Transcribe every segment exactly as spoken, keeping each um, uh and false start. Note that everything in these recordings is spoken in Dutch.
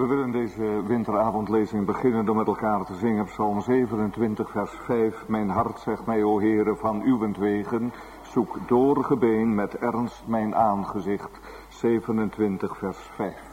We willen deze winteravondlezing beginnen door met elkaar te zingen Psalm zevenentwintig vers vijf. Mijn hart zegt mij, o Heere, van uwentwegen, zoek doorgebeen met ernst mijn aangezicht. zevenentwintig vers vijf.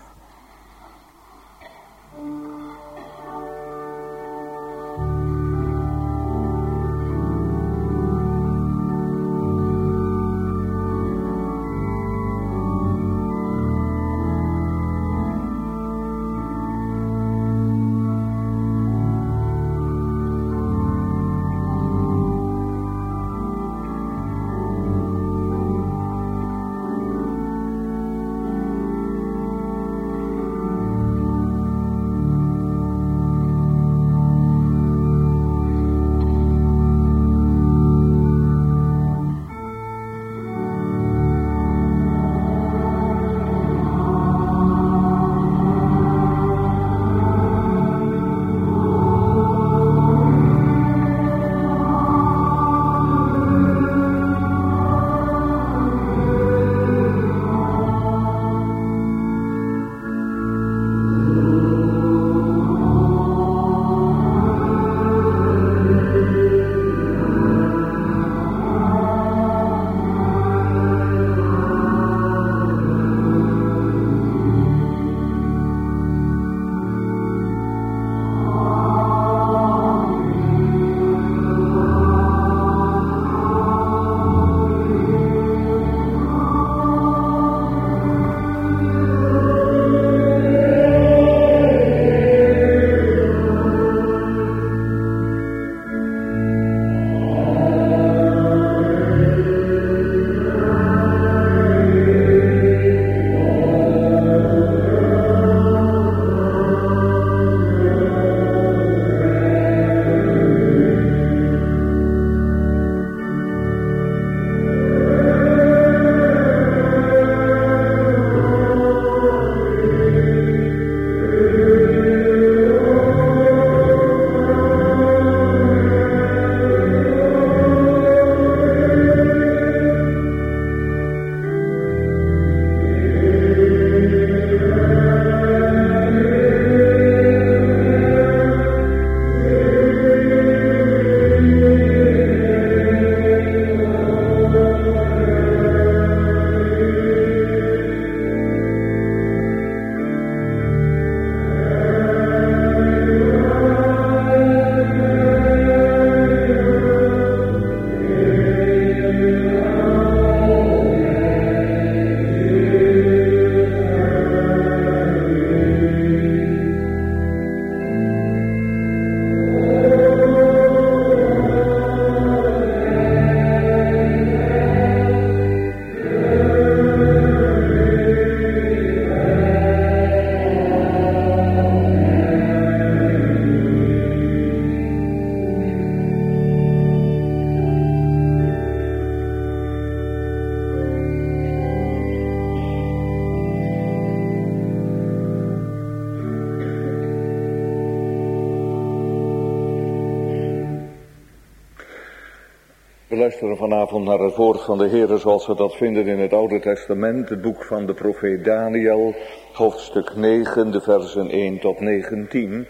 We luisteren vanavond naar het woord van de Heere zoals we dat vinden in het Oude Testament, het boek van de profeet Daniel, hoofdstuk negen, de versen één tot negentien.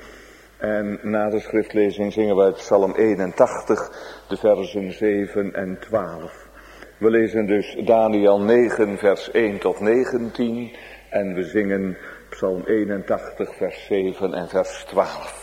En na de schriftlezing zingen we uit Psalm eenentachtig, de versen zeven en twaalf. We lezen dus Daniel negen, vers één tot negentien en we zingen Psalm eenentachtig, vers zeven en vers twaalf.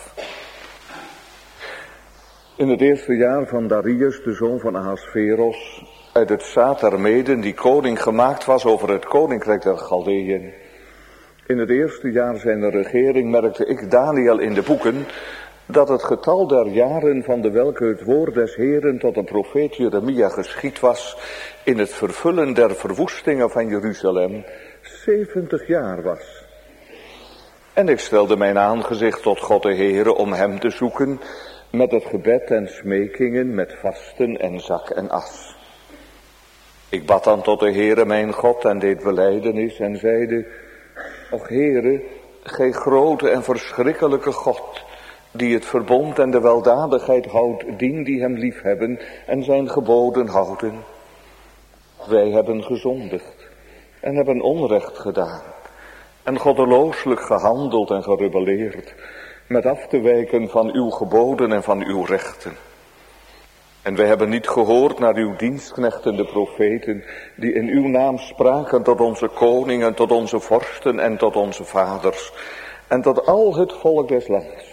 In het eerste jaar van Darius, de zoon van Ahasveros, uit het zaad der Meden, die koning gemaakt was over het koninkrijk der Chaldeeën. In het eerste jaar zijner regering merkte ik, Daniel, in de boeken, dat het getal der jaren van de welke het woord des Heeren tot de profeet Jeremia geschied was, in het vervullen der verwoestingen van Jeruzalem, zeventig jaar was. En ik stelde mijn aangezicht tot God de Heere om hem te zoeken, met het gebed en smekingen, met vasten en zak en as. Ik bad dan tot de Heere mijn God en deed belijdenis en zeide, Och Heere, gij grote en verschrikkelijke God, die het verbond en de weldadigheid houdt, dien die hem liefhebben en zijn geboden houden. Wij hebben gezondigd en hebben onrecht gedaan. en goddelooselijk gehandeld en gerebelleerd, met af te wijken van uw geboden en van uw rechten. En wij hebben niet gehoord naar uw dienstknechten, de profeten, die in uw naam spraken tot onze koningen, tot onze vorsten en tot onze vaders, en tot al het volk des lands.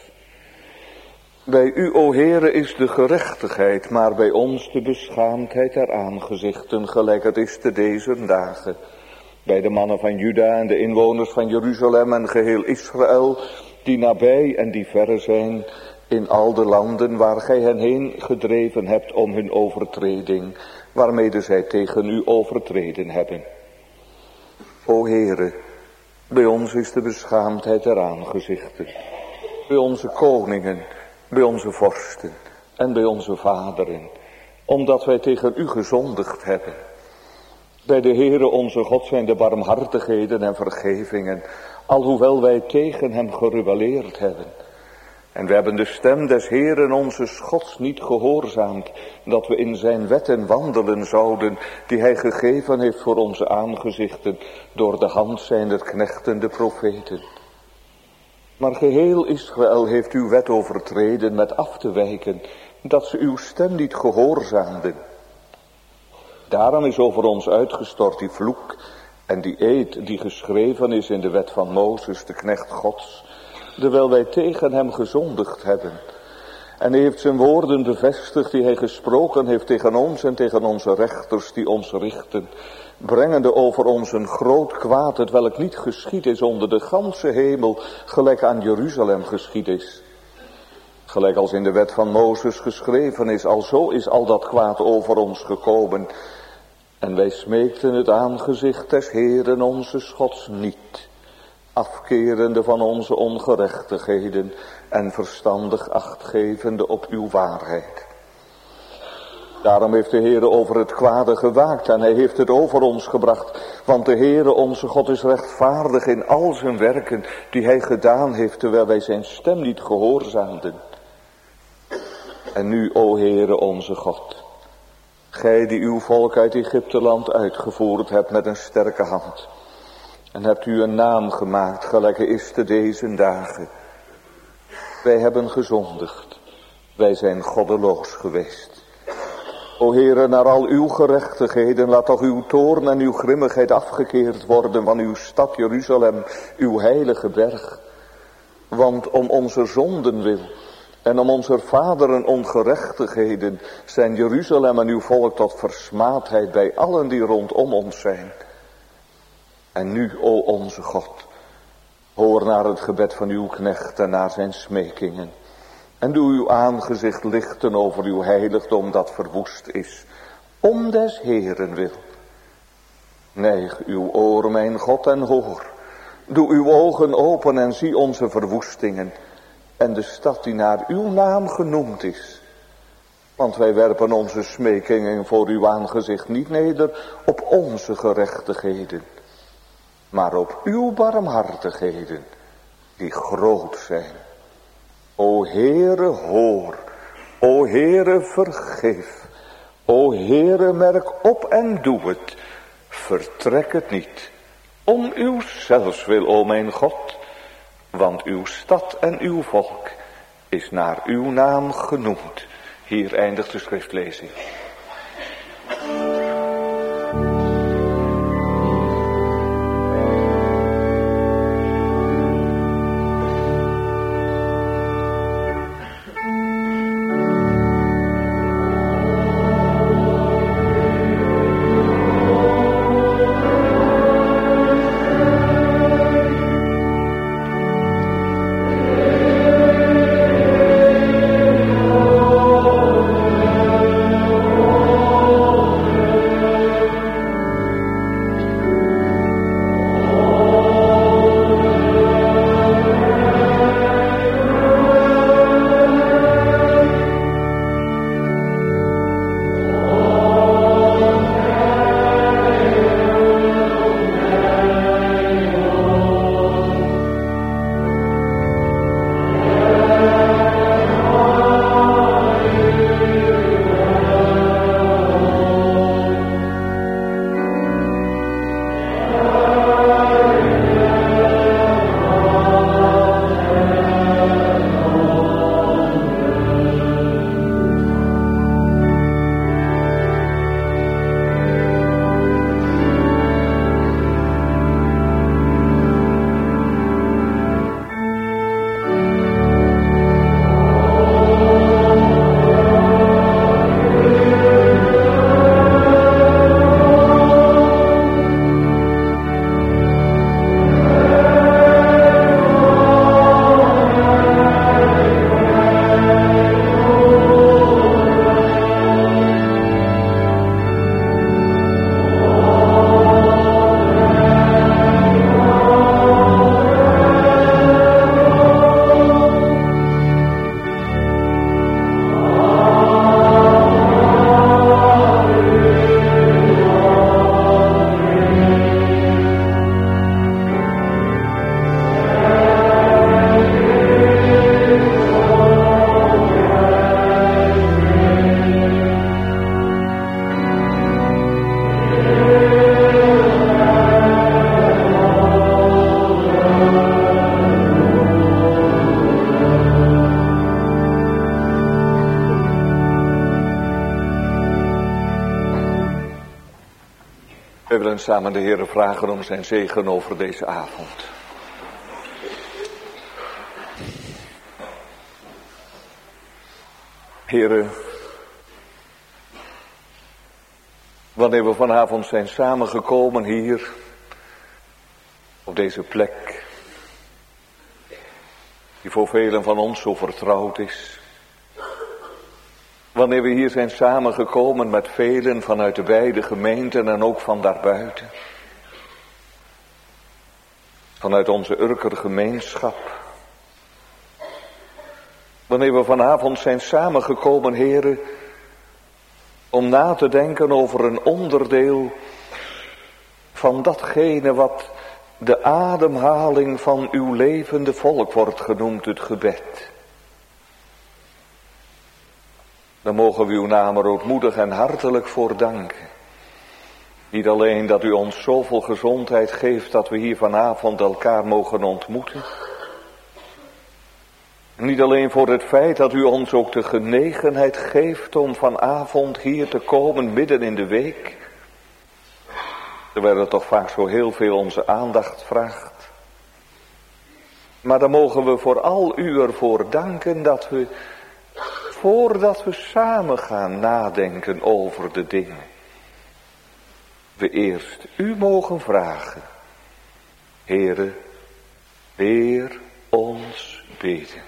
Bij u, o Heere, is de gerechtigheid, maar bij ons de beschaamdheid der aangezichten, gelijk het is te deze dagen. Bij de mannen van Juda en de inwoners van Jeruzalem en geheel Israël, die nabij en die verre zijn, in al de landen waar gij hen heen gedreven hebt om hun overtreding, waarmede zij tegen u overtreden hebben. O Heere, bij ons is de beschaamdheid der aangezichten, bij onze koningen, bij onze vorsten en bij onze vaderen, omdat wij tegen u gezondigd hebben. Bij de Heere onze God zijn de barmhartigheden en vergevingen, alhoewel wij tegen hem gerebelleerd hebben. En we hebben de stem des Heeren onze Gods niet gehoorzaamd, dat we in zijn wetten wandelen zouden, die hij gegeven heeft voor onze aangezichten, door de hand zijner knechten de profeten. Maar geheel Israël heeft uw wet overtreden met af te wijken, dat ze uw stem niet gehoorzaamden. Daarom is over ons uitgestort die vloek en die eed die geschreven is in de wet van Mozes, de knecht Gods, terwijl wij tegen hem gezondigd hebben. En hij heeft zijn woorden bevestigd die hij gesproken heeft tegen ons en tegen onze rechters die ons richten, brengende over ons een groot kwaad, het welk niet geschied is onder de ganse hemel, gelijk aan Jeruzalem geschied is. Gelijk als in de wet van Mozes geschreven is, alzo is al dat kwaad over ons gekomen. En wij smeekten het aangezicht des Heeren onze Gods niet, afkerende van onze ongerechtigheden en verstandig achtgevende op uw waarheid. Daarom heeft de Heere over het kwade gewaakt en hij heeft het over ons gebracht. Want de Heere onze God is rechtvaardig in al zijn werken die hij gedaan heeft, terwijl wij zijn stem niet gehoorzaamden. En nu, o Heere onze God, gij die uw volk uit Egypteland uitgevoerd hebt met een sterke hand, en hebt u een naam gemaakt, gelijk is te deze dagen. Wij hebben gezondigd, wij zijn goddeloos geweest. O Heere, naar al uw gerechtigheden, laat toch uw toorn en uw grimmigheid afgekeerd worden van uw stad Jeruzalem, uw heilige berg. Want om onze zonden wil en om onze vaderen ongerechtigheden zijn Jeruzalem en uw volk tot versmaadheid bij allen die rondom ons zijn. En nu, o onze God, hoor naar het gebed van uw knecht en naar zijn smekingen. En doe uw aangezicht lichten over uw heiligdom dat verwoest is, om des Heeren wil. Neig uw oor, mijn God, en hoor. Doe uw ogen open en zie onze verwoestingen en de stad die naar uw naam genoemd is. Want wij werpen onze smekingen voor uw aangezicht niet neder op onze gerechtigheden, maar op uw barmhartigheden, die groot zijn. O Heere, hoor. O Heere, vergeef. O Heere, merk op en doe het. Vertrek het niet. Om uw zelfs wil, o mijn God. Want uw stad en uw volk is naar uw naam genoemd. Hier eindigt de schriftlezing. willen samen de Heere vragen om zijn zegen over deze avond. Heere, wanneer we vanavond zijn samengekomen hier, op deze plek, die voor velen van ons zo vertrouwd is. Wanneer we hier zijn samengekomen met velen vanuit de beide gemeenten en ook van daarbuiten. Vanuit onze Urker gemeenschap. Wanneer we vanavond zijn samengekomen, Heere, om na te denken over een onderdeel van datgene wat de ademhaling van uw levende volk wordt genoemd, het gebed. Dan mogen we uw naam er ootmoedig en hartelijk voor danken. Niet alleen dat u ons zoveel gezondheid geeft dat we hier vanavond elkaar mogen ontmoeten. Niet alleen voor het feit dat u ons ook de genegenheid geeft om vanavond hier te komen midden in de week. Terwijl het toch vaak zo heel veel onze aandacht vraagt. Maar dan mogen we vooral u ervoor danken dat we, voordat we samen gaan nadenken over de dingen, we eerst u mogen vragen. Heere, leer ons bidden.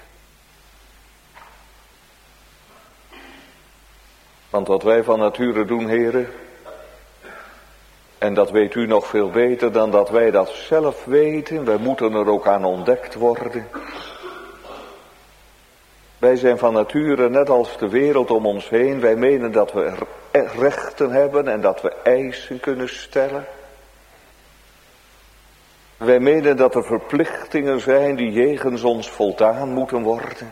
Want wat wij van nature doen, Heere, en dat weet u nog veel beter dan dat wij dat zelf weten, wij moeten er ook aan ontdekt worden. Wij zijn van nature net als de wereld om ons heen, wij menen dat we rechten hebben en dat we eisen kunnen stellen. Wij menen dat er verplichtingen zijn die jegens ons voldaan moeten worden.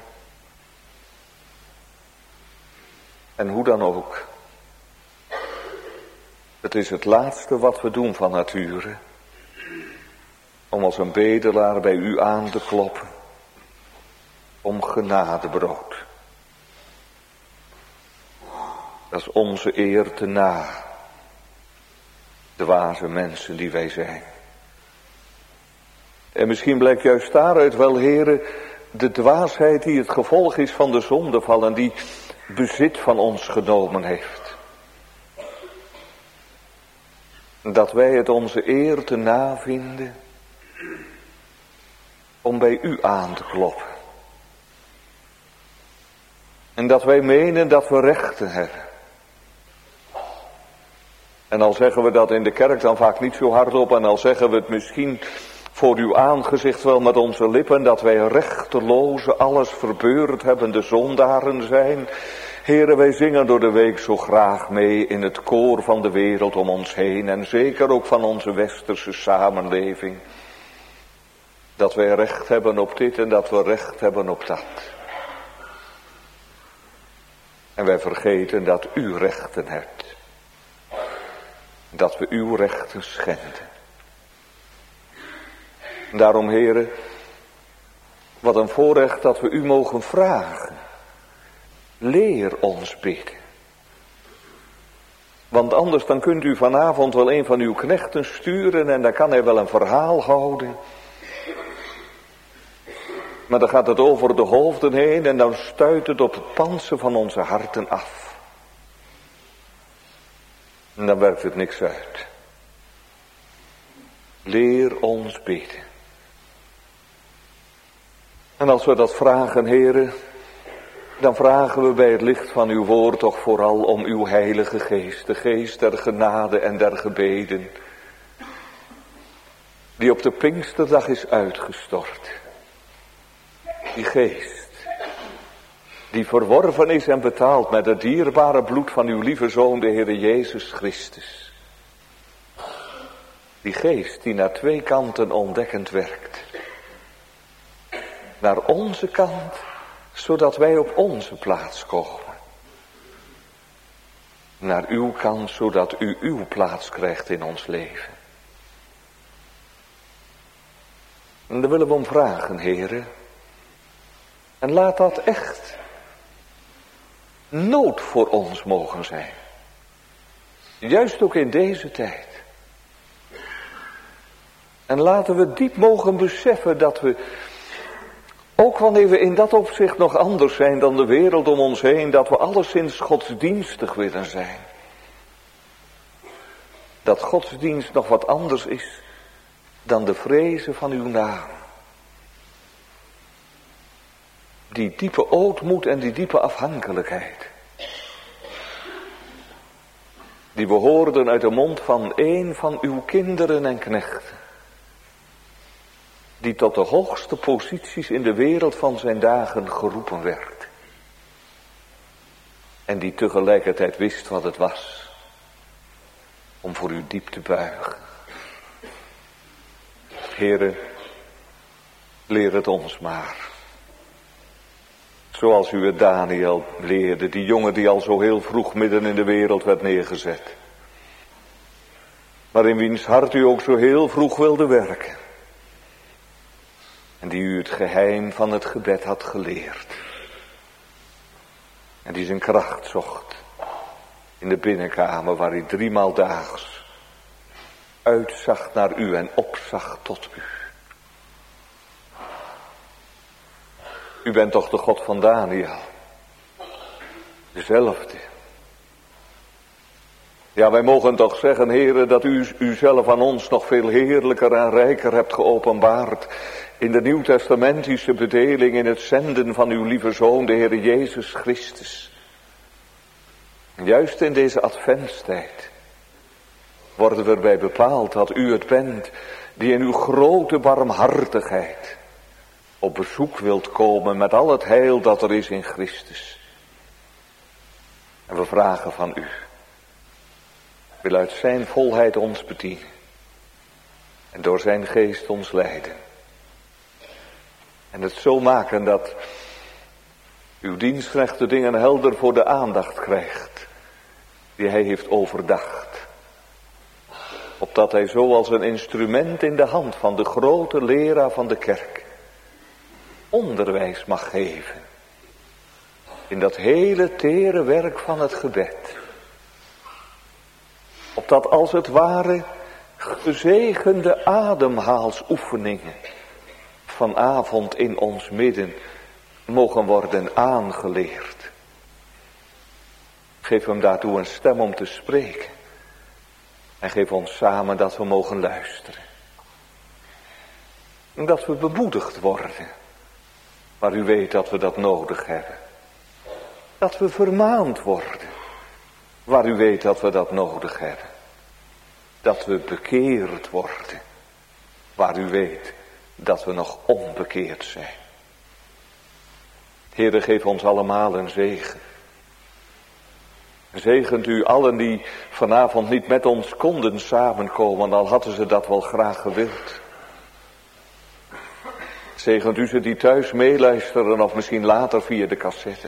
En hoe dan ook. Het is het laatste wat we doen van nature. Om als een bedelaar bij u aan te kloppen. Om genadebrood. Dat is onze eer te na. Dwaze mensen die wij zijn. En misschien blijkt juist daaruit wel, heren, de dwaasheid die het gevolg is van de zondeval en die bezit van ons genomen heeft. Dat wij het onze eer te navinden om bij u aan te kloppen. En dat wij menen dat we rechten hebben. En al zeggen we dat in de kerk dan vaak niet zo hardop en al zeggen we het misschien voor uw aangezicht wel met onze lippen, dat wij rechteloze, alles verbeurd hebbende zondaren zijn. Heren, wij zingen door de week zo graag mee in het koor van de wereld om ons heen en zeker ook van onze westerse samenleving. Dat wij recht hebben op dit en dat we recht hebben op dat. En wij vergeten dat u rechten hebt. Dat we uw rechten schenden. Daarom, heren, wat een voorrecht dat we u mogen vragen. Leer ons bidden. Want anders dan kunt u vanavond wel een van uw knechten sturen en dan kan hij wel een verhaal houden. Maar dan gaat het over de hoofden heen en dan stuit het op het pantsen van onze harten af. En dan werkt het niks uit. Leer ons bidden. En als we dat vragen, heren, dan vragen we bij het licht van uw woord toch vooral om uw heilige geest, de geest der genade en der gebeden, die op de Pinksterdag is uitgestort. Die geest, die verworven is en betaald met het dierbare bloed van uw lieve Zoon, de Heere Jezus Christus. Die geest die naar twee kanten ontdekkend werkt. Naar onze kant, zodat wij op onze plaats komen. Naar uw kant, zodat u uw plaats krijgt in ons leven. En daar willen we om vragen, heren. En laat dat echt nood voor ons mogen zijn. Juist ook in deze tijd. En laten we diep mogen beseffen dat we, ook wanneer we in dat opzicht nog anders zijn dan de wereld om ons heen, dat we alleszins godsdienstig willen zijn. Dat godsdienst nog wat anders is dan de vrezen van uw naam. Die diepe ootmoed en die diepe afhankelijkheid. Die we hoorden uit de mond van een van uw kinderen en knechten. Die tot de hoogste posities in de wereld van zijn dagen geroepen werd. En die tegelijkertijd wist wat het was. Om voor u diep te buigen. Heere, leer het ons maar. Zoals u het Daniel leerde, die jongen die al zo heel vroeg midden in de wereld werd neergezet. Maar in wiens hart u ook zo heel vroeg wilde werken. En die u het geheim van het gebed had geleerd. En die zijn kracht zocht. In de binnenkamer waar hij driemaal daags uitzag naar u en opzag tot u. U bent toch de God van Daniel. Dezelfde. Ja, wij mogen toch zeggen, Heere, dat u uzelf aan ons nog veel heerlijker en rijker hebt geopenbaard. In de nieuwtestamentische bedeling, in het zenden van uw lieve Zoon, de Heere Jezus Christus. En juist in deze adventstijd worden we erbij bepaald dat u het bent die in uw grote barmhartigheid op bezoek wilt komen met al het heil dat er is in Christus. En we vragen van u, wil uit zijn volheid ons bedienen en door zijn geest ons leiden. En het zo maken dat uw dienstrecht de dingen helder voor de aandacht krijgt die hij heeft overdacht. Opdat hij zo als een instrument in de hand van de grote leraar van de kerk onderwijs mag geven. In dat hele tere werk van het gebed. Opdat als het ware gezegende ademhaalsoefeningen vanavond in ons midden mogen worden aangeleerd. Geef hem daartoe een stem om te spreken. En geef ons samen dat we mogen luisteren. En dat we bemoedigd worden. Maar u weet dat we dat nodig hebben. Dat we vermaand worden. Waar u weet dat we dat nodig hebben. Dat we bekeerd worden. Waar u weet dat we nog onbekeerd zijn. Heere, geef ons allemaal een zegen. Zegent u allen die vanavond niet met ons konden samenkomen, al hadden ze dat wel graag gewild. Zegent u ze die thuis meeluisteren of misschien later via de cassette.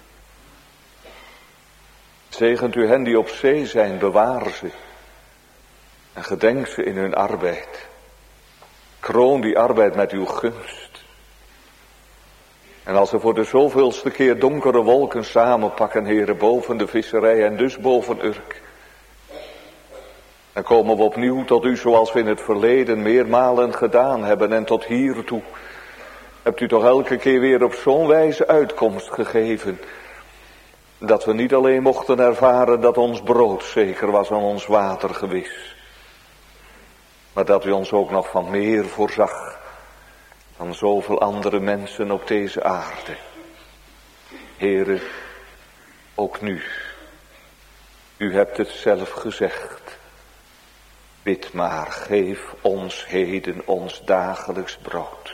Zegent u hen die op zee zijn, bewaar ze. En gedenk ze in hun arbeid. Kroon die arbeid met uw gunst. En als ze voor de zoveelste keer donkere wolken samenpakken, Heere, boven de visserij en dus boven Urk. Dan komen we opnieuw tot u zoals we in het verleden meermalen gedaan hebben. En tot hiertoe hebt u toch elke keer weer op zo'n wijze uitkomst gegeven. Dat we niet alleen mochten ervaren dat ons brood zeker was en ons water gewis. Maar dat u ons ook nog van meer voorzag. Van zoveel andere mensen op deze aarde. Heere, ook nu. U hebt het zelf gezegd. Bid maar, geef ons heden ons dagelijks brood.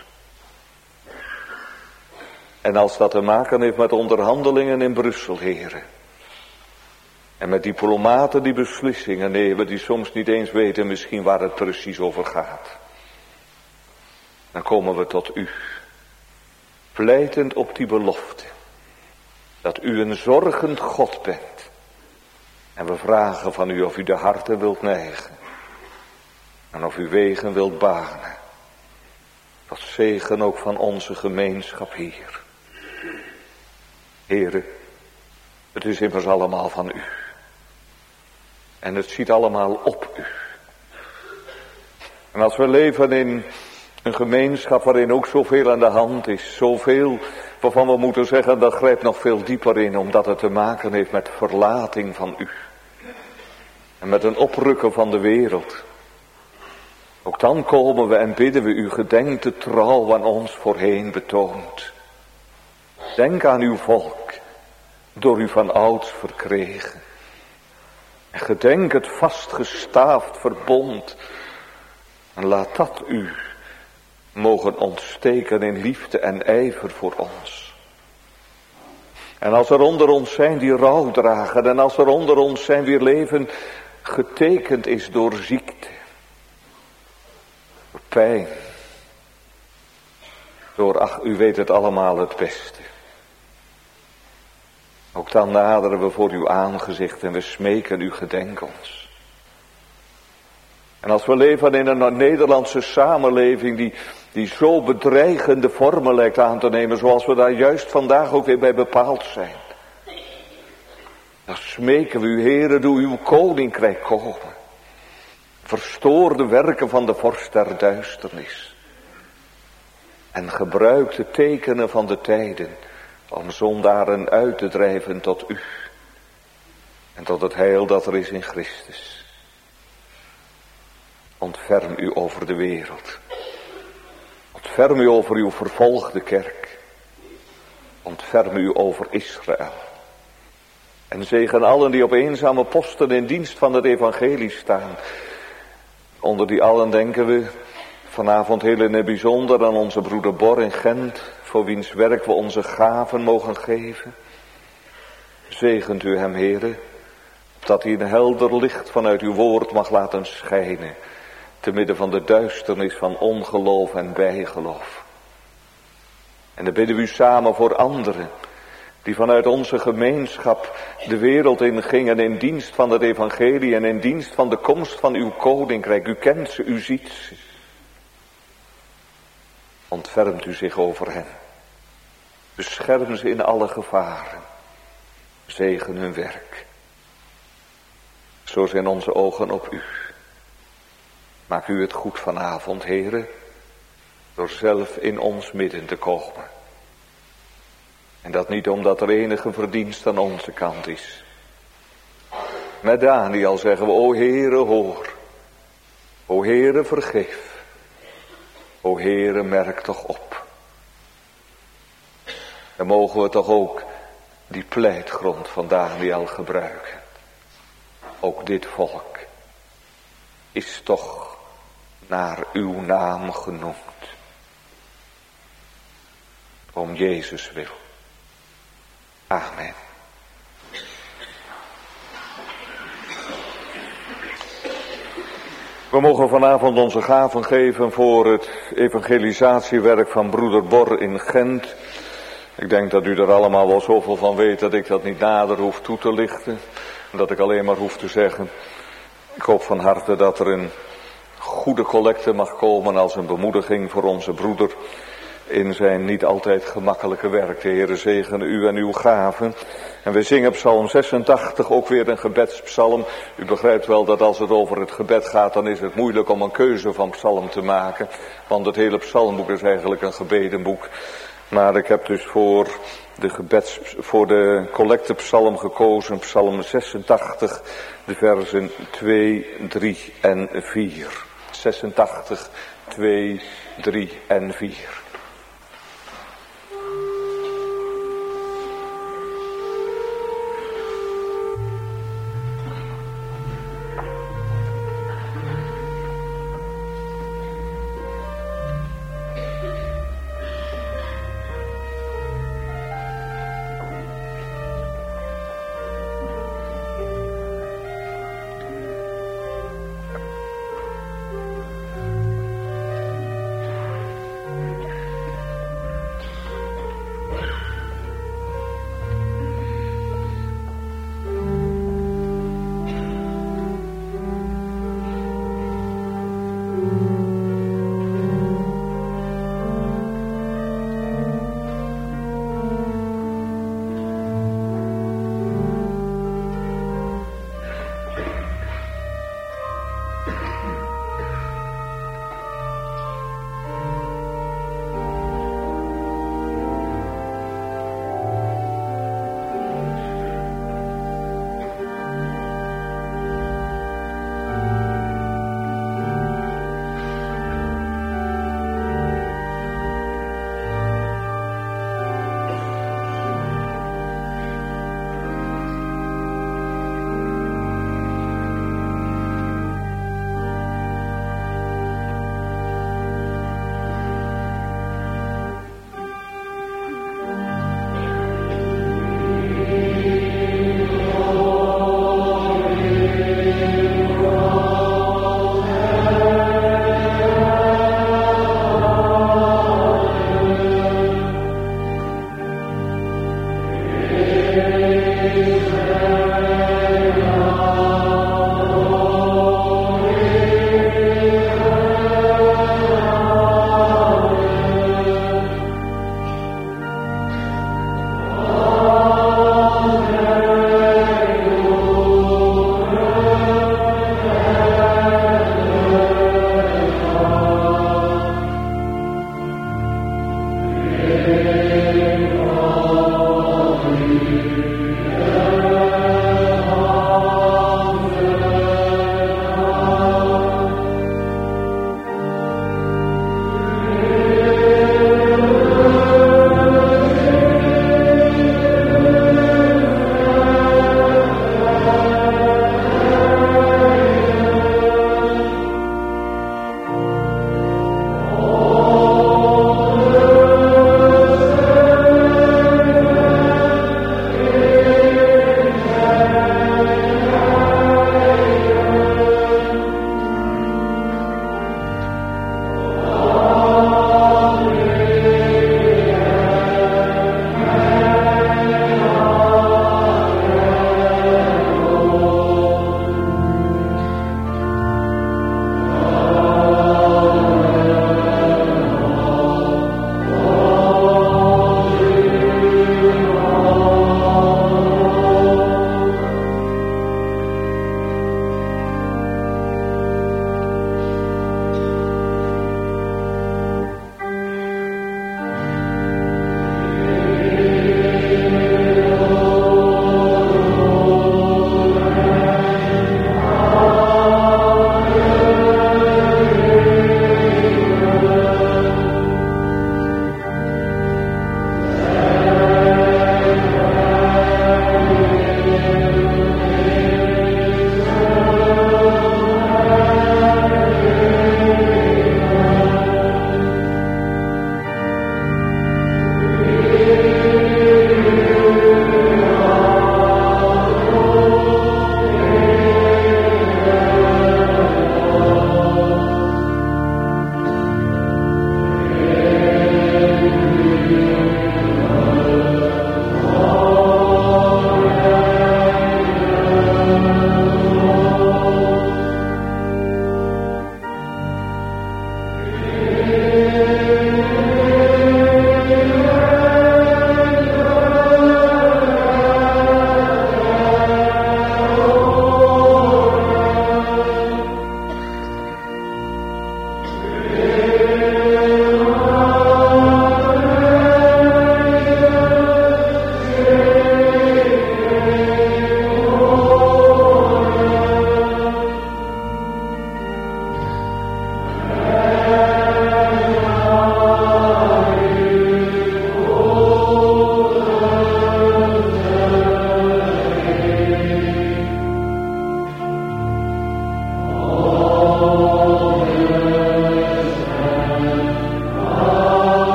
En als dat te maken heeft met onderhandelingen in Brussel, Heere. En met diplomaten die beslissingen nemen, die soms niet eens weten misschien waar het precies over gaat. Dan komen we tot u, pleitend op die belofte, dat u een zorgend God bent. En we vragen van u of u de harten wilt neigen. En of u wegen wilt banen. Tot zegen ook van onze gemeenschap hier. Heere, het is immers allemaal van u. En het ziet allemaal op u. En als we leven in een gemeenschap waarin ook zoveel aan de hand is, zoveel waarvan we moeten zeggen dat grijpt nog veel dieper in, omdat het te maken heeft met verlating van u. En met een oprukken van de wereld. Ook dan komen we en bidden we u, gedenk de trouw aan ons voorheen betoond. Denk aan uw volk, door u van ouds verkregen. En gedenk het vastgestaafd verbond. En laat dat u mogen ontsteken in liefde en ijver voor ons. En als er onder ons zijn die rouw dragen, en als er onder ons zijn wie leven getekend is door ziekte, door pijn, door, ach, u weet het allemaal het beste. Ook dan naderen we voor uw aangezicht en we smeken u, gedenk ons. En als we leven in een Nederlandse samenleving die, die zo bedreigende vormen lijkt aan te nemen, zoals we daar juist vandaag ook weer bij bepaald zijn, dan smeken we u, Heere, doe uw koninkrijk komen. Verstoor de werken van de vorst der duisternis. En gebruik de tekenen van de tijden om zondaren uit te drijven tot u. En tot het heil dat er is in Christus. Ontferm u over de wereld. Ontferm u over uw vervolgde kerk. Ontferm u over Israël. En zegen allen die op eenzame posten in dienst van het evangelie staan. Onder die allen denken we vanavond heel in het bijzonder aan onze broeder Bor in Gent, voor wiens werk we onze gaven mogen geven. Zegent u hem, Heere, dat hij een helder licht vanuit uw woord mag laten schijnen, te midden van de duisternis van ongeloof en bijgeloof. En dan bidden we u samen voor anderen, die vanuit onze gemeenschap de wereld ingingen in dienst van het evangelie en in dienst van de komst van uw koninkrijk. U kent ze, u ziet ze. Ontfermt u zich over hen. Bescherm ze in alle gevaren. Zegen hun werk. Zo zijn onze ogen op u. Maak u het goed vanavond, Heere, door zelf in ons midden te komen. En dat niet omdat er enige verdienst aan onze kant is. Met Daniel zeggen we, o Heere, hoor. O Heere, vergeef. O Heere, merk toch op. Dan mogen we toch ook die pleitgrond van Daniel gebruiken. Ook dit volk is toch naar uw naam genoemd. Om Jezus wil. Amen. We mogen vanavond onze gaven geven voor het evangelisatiewerk van broeder Bor in Gent. Ik denk dat u er allemaal wel zoveel van weet dat ik dat niet nader hoef toe te lichten. Dat ik alleen maar hoef te zeggen, ik hoop van harte dat er een goede collecte mag komen als een bemoediging voor onze broeder in zijn niet altijd gemakkelijke werk. De Heere zegene u en uw gaven. En we zingen psalm zesentachtig, ook weer een gebedspsalm. U begrijpt wel dat als het over het gebed gaat, dan is het moeilijk om een keuze van psalm te maken. Want het hele psalmboek is eigenlijk een gebedenboek. Maar ik heb dus voor de gebeds, voor de collectepsalm gekozen, psalm zesentachtig, de versen twee, drie en vier. zesentachtig, twee, drie en vier.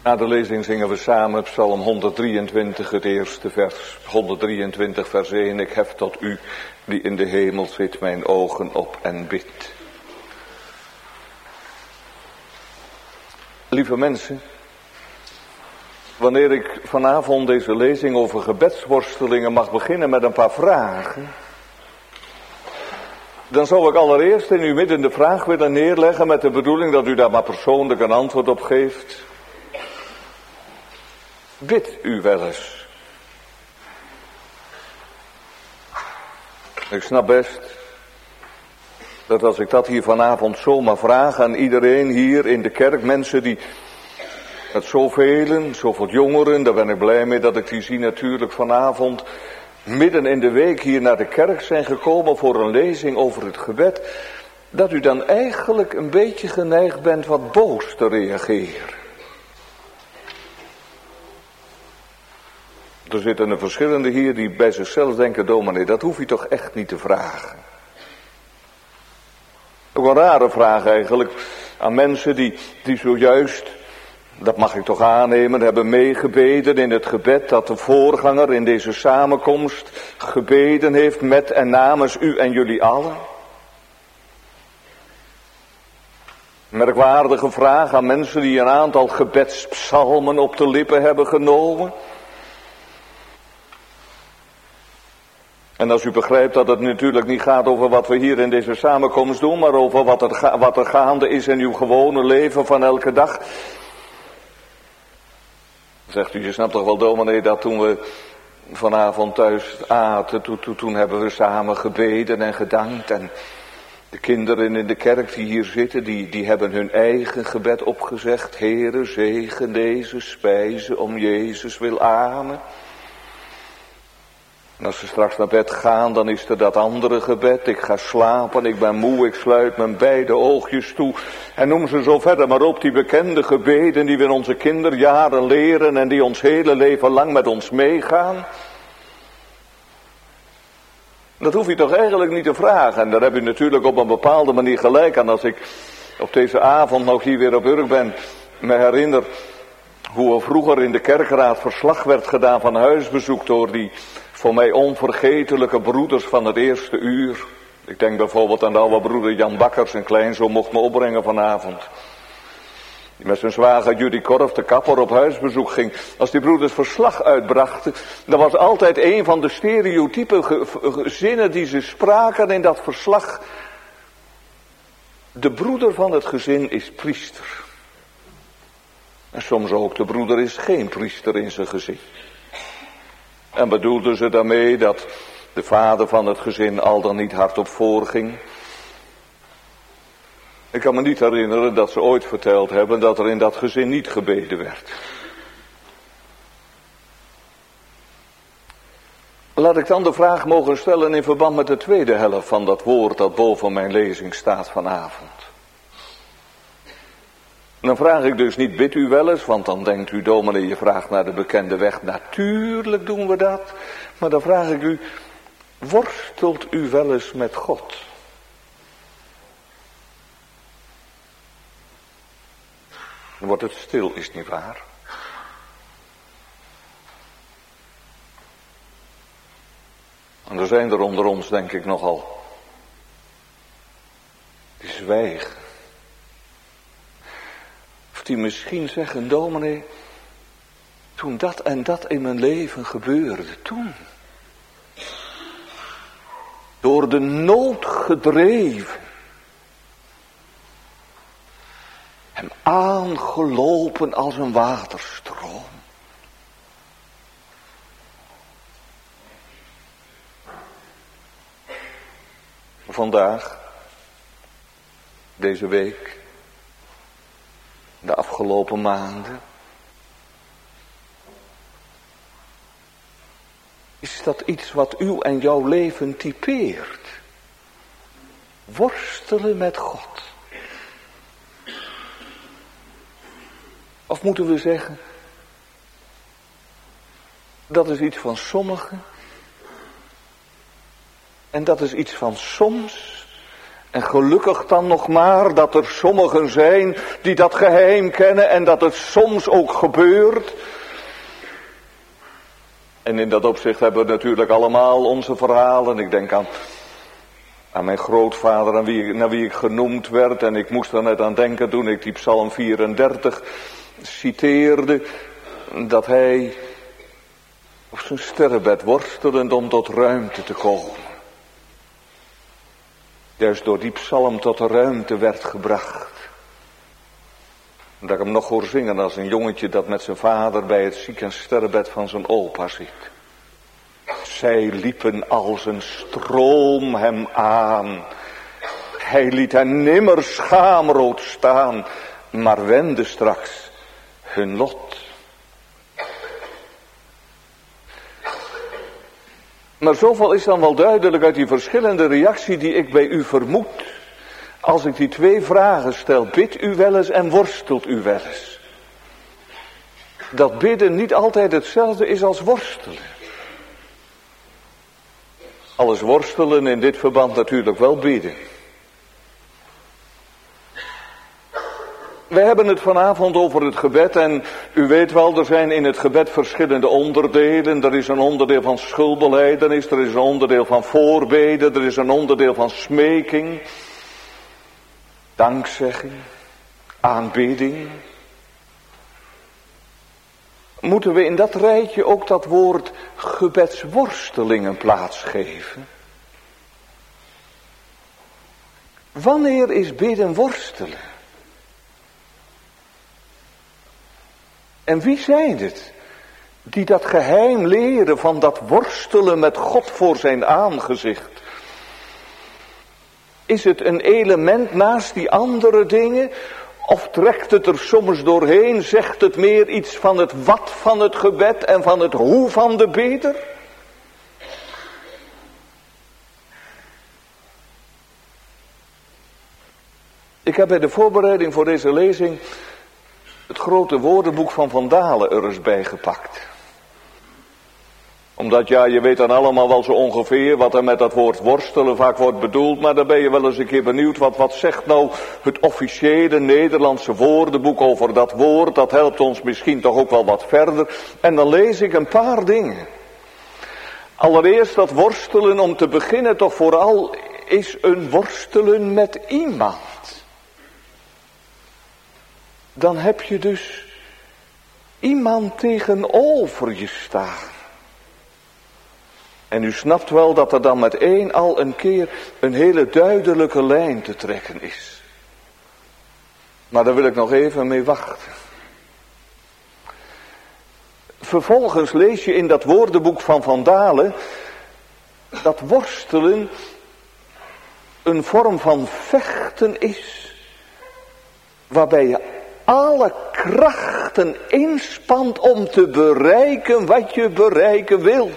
Na de lezing zingen we samen Psalm honderddrieëntwintig, het eerste vers. honderddrieëntwintig vers één. Ik hef tot u, die in de hemel zit, mijn ogen op en bid. Lieve mensen, wanneer ik vanavond deze lezing over gebedsworstelingen mag beginnen met een paar vragen, dan zou ik allereerst in uw midden de vraag willen neerleggen met de bedoeling dat u daar maar persoonlijk een antwoord op geeft. Bidt u wel eens? Ik snap best dat als ik dat hier vanavond zomaar vraag aan iedereen hier in de kerk, mensen die met zoveel, zoveel jongeren, daar ben ik blij mee dat ik die zie natuurlijk vanavond, midden in de week hier naar de kerk zijn gekomen voor een lezing over het gebed, dat u dan eigenlijk een beetje geneigd bent wat boos te reageren. Er zitten er verschillende hier die bij zichzelf denken, dominee, dat hoef je toch echt niet te vragen. Ook een rare vraag eigenlijk aan mensen die, die zojuist, dat mag ik toch aannemen, hebben meegebeden in het gebed dat de voorganger in deze samenkomst gebeden heeft met en namens u en jullie allen. Merkwaardige vraag aan mensen die een aantal gebedspsalmen op de lippen hebben genomen. En als u begrijpt dat het natuurlijk niet gaat over wat we hier in deze samenkomst doen, maar over wat er, ga, wat er gaande is in uw gewone leven van elke dag. Zegt u, je snapt toch wel, dominee, dat toen we vanavond thuis aten, toen, toen, toen hebben we samen gebeden en gedankt. En de kinderen in de kerk die hier zitten, die, die hebben hun eigen gebed opgezegd. Heere, zegen deze spijze om Jezus wil, amen. En als ze straks naar bed gaan, dan is er dat andere gebed. Ik ga slapen, ik ben moe, ik sluit mijn beide oogjes toe. En noem ze zo verder maar op, die bekende gebeden die we in onze kinderjaren leren en die ons hele leven lang met ons meegaan. Dat hoef je toch eigenlijk niet te vragen. En daar heb je natuurlijk op een bepaalde manier gelijk aan. Als ik op deze avond nog hier weer op Urk ben, me herinner hoe er vroeger in de kerkraad verslag werd gedaan van huisbezoek door die voor mij onvergetelijke broeders van het eerste uur. Ik denk bijvoorbeeld aan de oude broeder Jan Bakkers, een kleinzoon mocht me opbrengen vanavond. Die met zijn zwager Judy Korf, de kapper, op huisbezoek ging. Als die broeders verslag uitbrachten, dan was altijd een van de stereotype ge- ge- zinnen die ze spraken in dat verslag. De broeder van het gezin is priester. En soms ook de broeder is geen priester in zijn gezin. En bedoelden ze daarmee dat de vader van het gezin al dan niet hardop voorging. Ik kan me niet herinneren dat ze ooit verteld hebben dat er in dat gezin niet gebeden werd. Laat ik dan de vraag mogen stellen in verband met de tweede helft van dat woord dat boven mijn lezing staat vanavond. Dan vraag ik dus niet, bidt u wel eens, want dan denkt u, dominee, je vraagt naar de bekende weg. Natuurlijk doen we dat. Maar dan vraag ik u, worstelt u wel eens met God? Dan wordt het stil, is niet waar? En er zijn er onder ons, denk ik, nogal die zwijgen. Die misschien zeggen, dominee, toen dat en dat in mijn leven gebeurde, toen. Door de nood gedreven. Hem aangelopen als een waterstroom. Vandaag, deze week, de afgelopen maanden, is dat iets wat uw en jouw leven typeert. Worstelen met God. Of moeten we zeggen, dat is iets van sommigen. En dat is iets van soms. En gelukkig dan nog maar dat er sommigen zijn die dat geheim kennen en dat het soms ook gebeurt. En in dat opzicht hebben we natuurlijk allemaal onze verhalen. Ik denk aan, aan mijn grootvader, aan wie, naar wie ik genoemd werd. En ik moest er net aan denken toen ik die Psalm vierendertig citeerde. Dat hij op zijn sterrenbed worstelend om tot ruimte te komen. Juist door die psalm tot de ruimte werd gebracht. Dat ik hem nog hoor zingen als een jongetje dat met zijn vader bij het ziek- en sterrenbed van zijn opa zit. Zij liepen als een stroom hem aan. Hij liet hen nimmer schaamrood staan, maar wendde straks hun lot. Maar zoveel is dan wel duidelijk uit die verschillende reactie die ik bij u vermoed. Als ik die twee vragen stel, bidt u wel eens en worstelt u wel eens. Dat bidden niet altijd hetzelfde is als worstelen. Alles worstelen in dit verband natuurlijk wel bidden. We hebben het vanavond over het gebed en u weet wel, er zijn in het gebed verschillende onderdelen. Er is een onderdeel van schuldbelijdenis, er is een onderdeel van voorbeden, er is een onderdeel van smeking, dankzegging, aanbidding. Moeten we in dat rijtje ook dat woord gebedsworstelingen plaatsgeven? Wanneer is bidden worstelen? En wie zijn het die dat geheim leren van dat worstelen met God voor zijn aangezicht? Is het een element naast die andere dingen? Of trekt het er soms doorheen? Zegt het meer iets van het wat van het gebed en van het hoe van de bidder? Ik heb bij de voorbereiding voor deze lezing het grote woordenboek van Van Dalen er eens bij gepakt. Omdat ja, je weet dan allemaal wel zo ongeveer wat er met dat woord worstelen vaak wordt bedoeld. Maar dan ben je wel eens een keer benieuwd, wat, wat zegt nou het officiële Nederlandse woordenboek over dat woord. Dat helpt ons misschien toch ook wel wat verder. En dan lees ik een paar dingen. Allereerst dat worstelen, om te beginnen toch vooral, is een worstelen met iemand. Dan heb je dus iemand tegenover je staan. En u snapt wel dat er dan met één al een keer een hele duidelijke lijn te trekken is. Maar daar wil ik nog even mee wachten. Vervolgens lees je in dat woordenboek van Van Dalen dat worstelen een vorm van vechten is, waarbij je alle krachten inspant om te bereiken wat je bereiken wilt.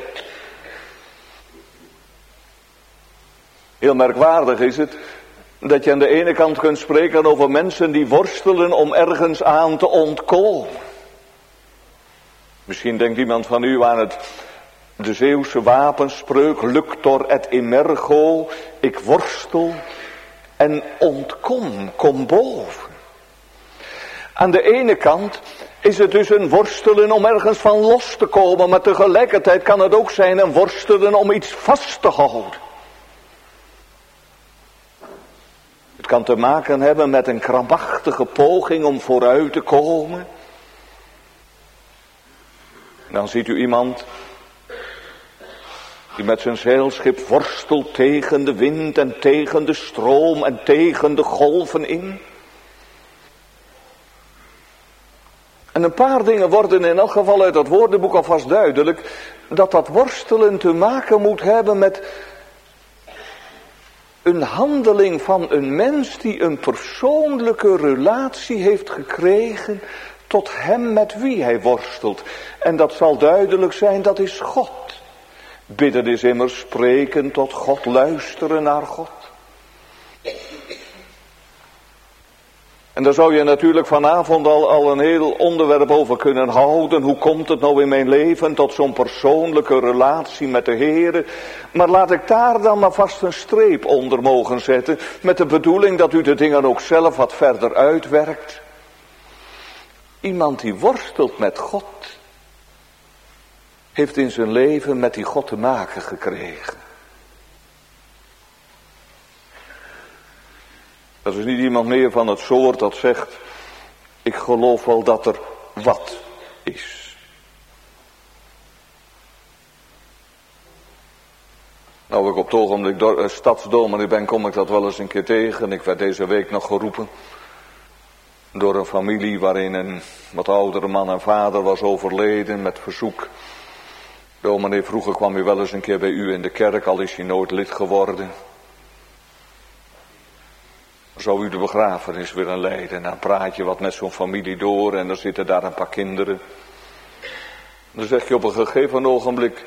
Heel merkwaardig is het dat je aan de ene kant kunt spreken over mensen die worstelen om ergens aan te ontkomen. Misschien denkt iemand van u aan het, de Zeeuwse wapenspreuk, luctor et emergo, ik worstel en ontkom, kom boven. Aan de ene kant is het dus een worstelen om ergens van los te komen, maar tegelijkertijd kan het ook zijn een worstelen om iets vast te houden. Het kan te maken hebben met een krampachtige poging om vooruit te komen. Dan ziet u iemand die met zijn zeilschip worstelt tegen de wind en tegen de stroom en tegen de golven in. En een paar dingen worden in elk geval uit dat woordenboek alvast duidelijk. Dat dat worstelen te maken moet hebben met een handeling van een mens die een persoonlijke relatie heeft gekregen tot hem met wie hij worstelt. En dat zal duidelijk zijn, dat is God. Bidden is immers spreken tot God, luisteren naar God. En daar zou je natuurlijk vanavond al, al een heel onderwerp over kunnen houden. Hoe komt het nou in mijn leven tot zo'n persoonlijke relatie met de Heere? Maar laat ik daar dan maar vast een streep onder mogen zetten. Met de bedoeling dat u de dingen ook zelf wat verder uitwerkt. Iemand die worstelt met God, heeft in zijn leven met die God te maken gekregen. Dat is niet iemand meer van het soort dat zegt, ik geloof wel dat er wat is. Nou, ik op het ogenblik door, stadsdominee ben, kom ik dat wel eens een keer tegen. Ik werd deze week nog geroepen door een familie waarin een wat oudere man en vader was overleden met verzoek. Dominee, vroeger kwam u wel eens een keer bij u in de kerk, al is hij nooit lid geworden. Zou u de begrafenis willen leiden? Dan praat je wat met zo'n familie door en dan zitten daar een paar kinderen. Dan zeg je op een gegeven ogenblik,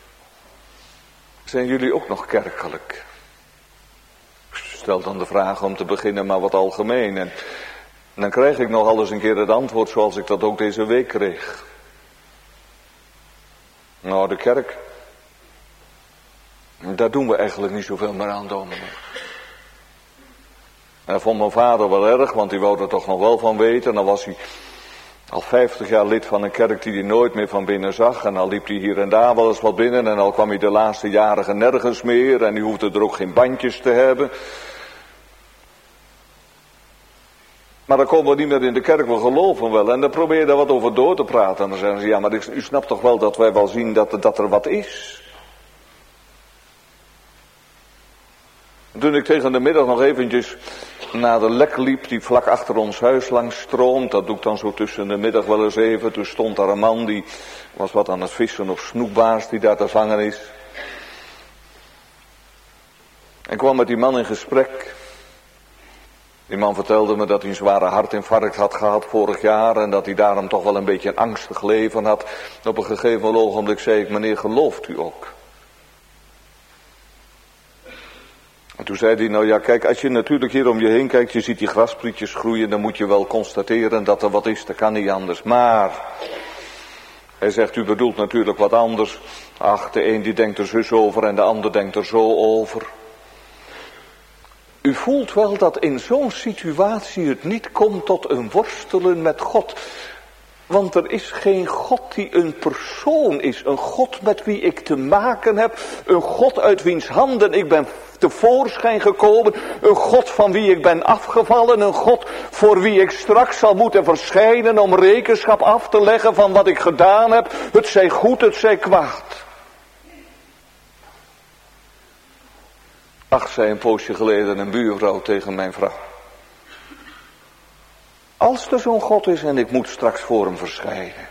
zijn jullie ook nog kerkelijk? Stel dan de vraag om te beginnen maar wat algemeen. En dan krijg ik nog alles een keer het antwoord zoals ik dat ook deze week kreeg. Nou, de kerk, daar doen we eigenlijk niet zoveel meer aan, dominee. En dat vond mijn vader wel erg, want die wou er toch nog wel van weten. Dan was hij al vijftig jaar lid van een kerk die hij nooit meer van binnen zag. En dan liep hij hier en daar wel eens wat binnen. En al kwam hij de laatste jaren nergens meer. En hij hoefde er ook geen bandjes te hebben. Maar dan komen we niet meer in de kerk, we geloven wel. En dan probeer je daar wat over door te praten. En dan zeggen ze, ja, maar u snapt toch wel dat wij wel zien dat, dat er wat is. Toen ik tegen de middag nog eventjes naar de lek liep die vlak achter ons huis langs stroomt. Dat doe ik dan zo tussen de middag wel eens even. Toen stond daar een man die was wat aan het vissen op snoekbaars die daar te vangen is. En kwam met die man in gesprek. Die man vertelde me dat hij een zware hartinfarct had gehad vorig jaar. En dat hij daarom toch wel een beetje een angstig leven had. Op een gegeven ogenblik zei ik, meneer, gelooft u ook? En toen zei hij, nou ja, kijk, als je natuurlijk hier om je heen kijkt, je ziet die grasprietjes groeien, dan moet je wel constateren dat er wat is, dat kan niet anders. Maar, hij zegt, u bedoelt natuurlijk wat anders. Ach, de een die denkt er zus over en de ander denkt er zo over. U voelt wel dat in zo'n situatie het niet komt tot een worstelen met God. Want er is geen God die een persoon is. Een God met wie ik te maken heb. Een God uit wiens handen ik ben tevoorschijn gekomen. Een God van wie ik ben afgevallen. Een God voor wie ik straks zal moeten verschijnen om rekenschap af te leggen van wat ik gedaan heb. Het zij goed, het zij kwaad. Ach, zei een poosje geleden een buurvrouw tegen mijn vrouw. Als er zo'n God is en ik moet straks voor hem verschijnen,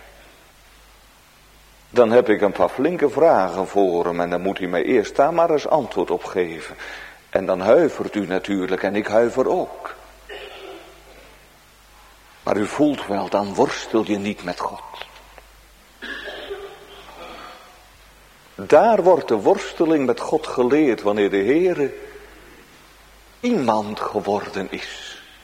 dan heb ik een paar flinke vragen voor hem en dan moet hij mij eerst daar maar eens antwoord op geven. En dan huivert u natuurlijk en ik huiver ook. Maar u voelt wel, dan worstel je niet met God. Daar wordt de worsteling met God geleerd wanneer de Heere iemand geworden is.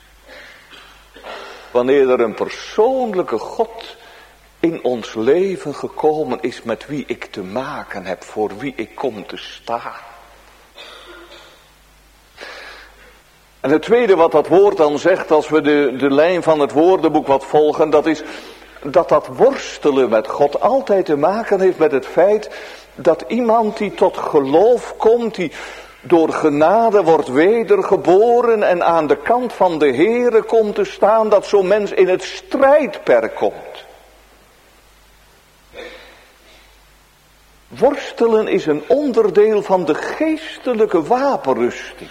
Wanneer er een persoonlijke God in ons leven gekomen is met wie ik te maken heb, voor wie ik kom te staan. En het tweede wat dat woord dan zegt, als we de, de lijn van het woordenboek wat volgen, dat is dat dat worstelen met God altijd te maken heeft met het feit dat iemand die tot geloof komt, die door genade wordt wedergeboren en aan de kant van de Heere komt te staan, dat zo'n mens in het strijdperk komt. Worstelen is een onderdeel van de geestelijke wapenrusting.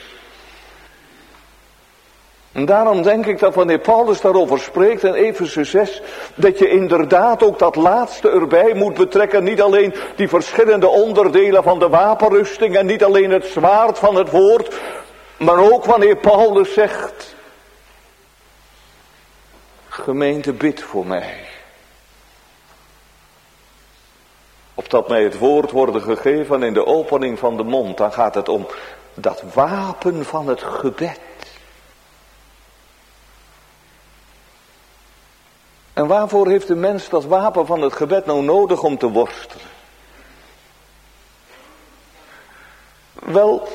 En daarom denk ik dat wanneer Paulus daarover spreekt in Efeze zes, dat je inderdaad ook dat laatste erbij moet betrekken. Niet alleen die verschillende onderdelen van de wapenrusting en niet alleen het zwaard van het woord, maar ook wanneer Paulus zegt, gemeente, bid voor mij. Opdat mij het woord worden gegeven in de opening van de mond, dan gaat het om dat wapen van het gebed. En waarvoor heeft de mens dat wapen van het gebed nou nodig om te worstelen? Wel,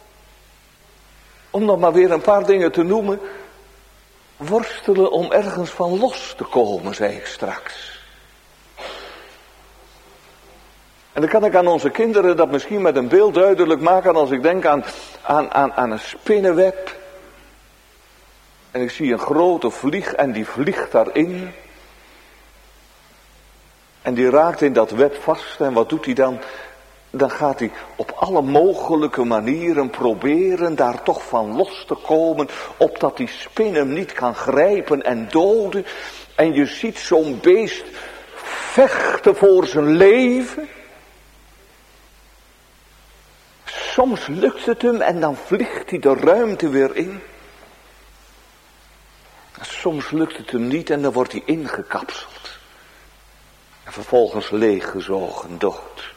om nog maar weer een paar dingen te noemen. Worstelen om ergens van los te komen, zei ik straks. En dan kan ik aan onze kinderen dat misschien met een beeld duidelijk maken als ik denk aan, aan, aan, aan een spinnenweb. En ik zie een grote vlieg en die vliegt daarin. En die raakt in dat web vast en wat doet hij dan? Dan gaat hij op alle mogelijke manieren proberen daar toch van los te komen, opdat die spin hem niet kan grijpen en doden. En je ziet zo'n beest vechten voor zijn leven. Soms lukt het hem en dan vliegt hij de ruimte weer in. Soms lukt het hem niet en dan wordt hij ingekapseld. En vervolgens leeggezogen dood.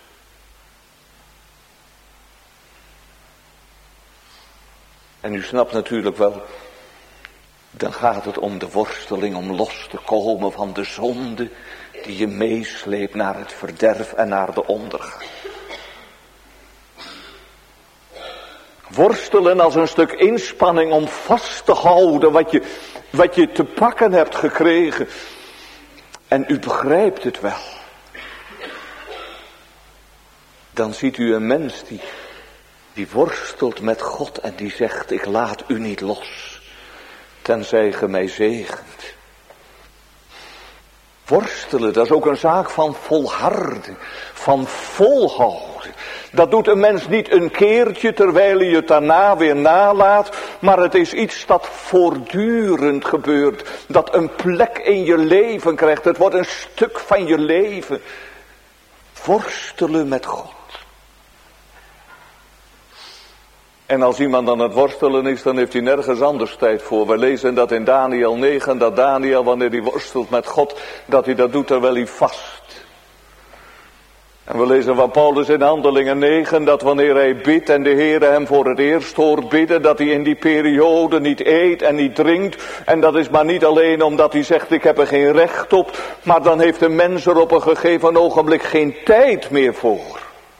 En u snapt natuurlijk wel, dan gaat het om de worsteling om los te komen van de zonde die je meesleept naar het verderf en naar de ondergang. Worstelen als een stuk inspanning om vast te houden wat je, wat je te pakken hebt gekregen. En u begrijpt het wel. Dan ziet u een mens die, die worstelt met God en die zegt, ik laat u niet los, tenzij ge mij zegent. Worstelen, dat is ook een zaak van volharden, van volhouden. Dat doet een mens niet een keertje terwijl hij het daarna weer nalaat, maar het is iets dat voortdurend gebeurt, dat een plek in je leven krijgt, het wordt een stuk van je leven. Worstelen met God. En als iemand aan het worstelen is, dan heeft hij nergens anders tijd voor. We lezen dat in Daniel negen, dat Daniel, wanneer hij worstelt met God, dat hij dat doet terwijl hij vast. En we lezen van Paulus in Handelingen negen, dat wanneer hij bidt en de Heere hem voor het eerst hoort bidden, dat hij in die periode niet eet en niet drinkt. En dat is maar niet alleen omdat hij zegt, ik heb er geen recht op, maar dan heeft de mens er op een gegeven ogenblik geen tijd meer voor.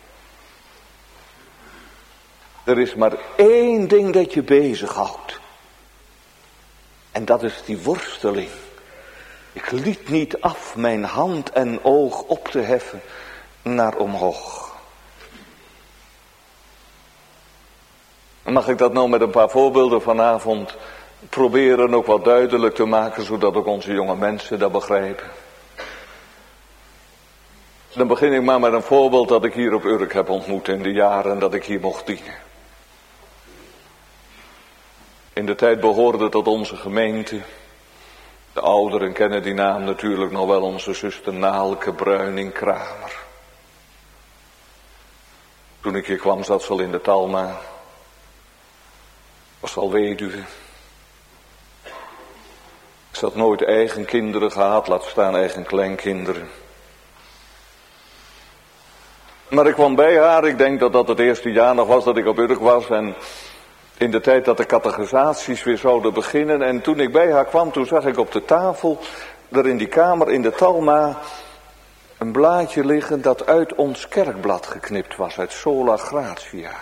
Er is maar één ding dat je bezighoudt. En dat is die worsteling. Ik liet niet af mijn hand en oog op te heffen naar omhoog. Mag ik dat nou met een paar voorbeelden vanavond proberen ook wat duidelijk te maken, zodat ook onze jonge mensen dat begrijpen. Dan begin ik maar met een voorbeeld dat ik hier op Urk heb ontmoet in de jaren dat ik hier mocht dienen. In de tijd behoorde tot onze gemeente, de ouderen kennen die naam natuurlijk nog wel, onze zuster Naalke Bruining-Kramer. Toen ik hier kwam zat ze al in de Talma, was al weduwe. Ze had nooit eigen kinderen gehad, laat staan eigen kleinkinderen. Maar ik kwam bij haar, ik denk dat dat het eerste jaar nog was dat ik op Urk was en in de tijd dat de catechisaties weer zouden beginnen. En toen ik bij haar kwam, toen zag ik op de tafel, er in die kamer in de Talma, een blaadje liggen dat uit ons kerkblad geknipt was, uit Sola Gratia.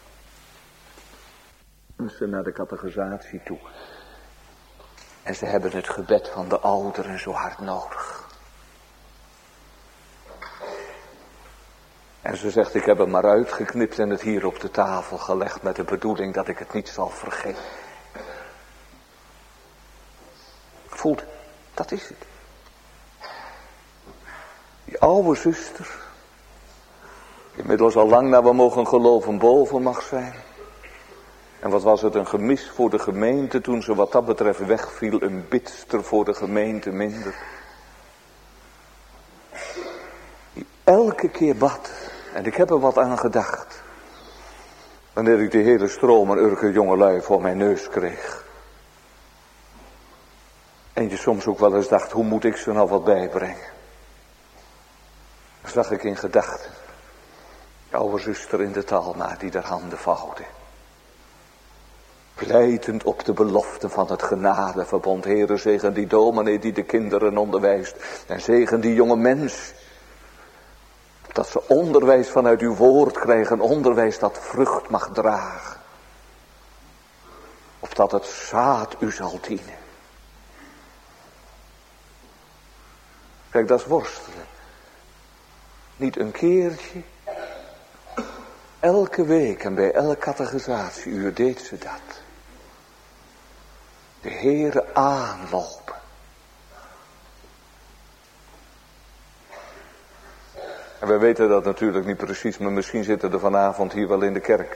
Ze naar de catechisatie toe. En ze hebben het gebed van de ouderen zo hard nodig. En ze zegt, ik heb hem maar uitgeknipt en het hier op de tafel gelegd met de bedoeling dat ik het niet zal vergeten. Voelt, dat is het. Die oude zuster, inmiddels al lang naar we mogen geloven boven mag zijn. En wat was het een gemis voor de gemeente toen ze wat dat betreft wegviel, een bidster voor de gemeente minder. Die elke keer bad. En ik heb er wat aan gedacht. Wanneer ik die hele stroom aan Urker jongelui voor mijn neus kreeg. En je soms ook wel eens dacht, hoe moet ik ze nou wat bijbrengen? Dan zag ik in gedachten. De oude zuster in de Talma die haar handen vouwde. pleitend op de belofte van het genadeverbond. Heere, zegen die dominee die de kinderen onderwijst. En zegen die jonge mens. Dat ze onderwijs vanuit uw woord krijgen. Onderwijs dat vrucht mag dragen. Opdat het zaad u zal dienen. Kijk, dat is worstelen. Niet een keertje. Elke week en bij elke catechisatieuur deed ze dat. De Heere aanlopen. En wij weten dat natuurlijk niet precies, maar misschien zitten er vanavond hier wel in de kerk.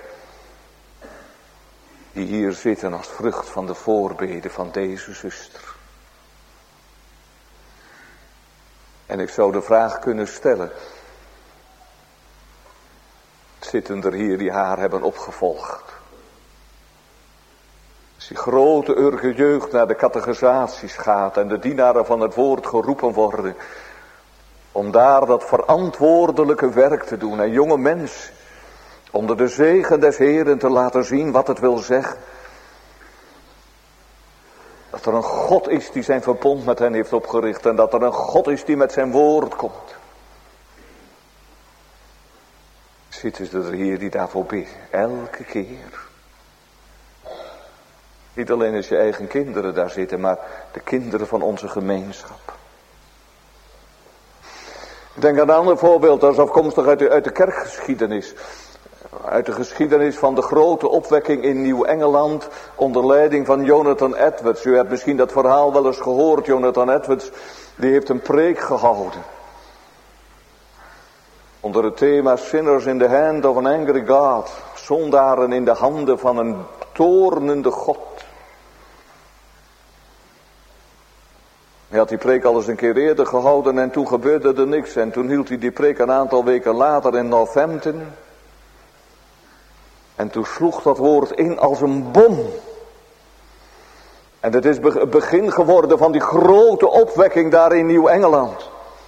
Die hier zitten als vrucht van de voorbeden van deze zuster. En ik zou de vraag kunnen stellen. Zitten er hier die haar hebben opgevolgd? Als die grote urge jeugd naar de catechisaties gaat en de dienaren van het woord geroepen worden. Om daar dat verantwoordelijke werk te doen. En jonge mensen, onder de zegen des Heeren te laten zien wat het wil zeggen. Dat er een God is die zijn verbond met hen heeft opgericht. En dat er een God is die met zijn woord komt. Zitten ze er hier die daarvoor bidden. Elke keer. Niet alleen als je eigen kinderen daar zitten, maar de kinderen van onze gemeenschap. Ik denk aan een ander voorbeeld, dat is afkomstig uit de, uit de kerkgeschiedenis. Uit de geschiedenis van de grote opwekking in Nieuw-Engeland onder leiding van Jonathan Edwards. U hebt misschien dat verhaal wel eens gehoord. Jonathan Edwards, die heeft een preek gehouden. Onder het thema Sinners in the hand of an angry God. Zondaren in de handen van een toornende God. Hij had die preek al eens een keer eerder gehouden en toen gebeurde er niks. En toen hield hij die preek een aantal weken later in Northampton. En toen sloeg dat woord in als een bom. En het is het begin geworden van die grote opwekking daar in Nieuw-Engeland.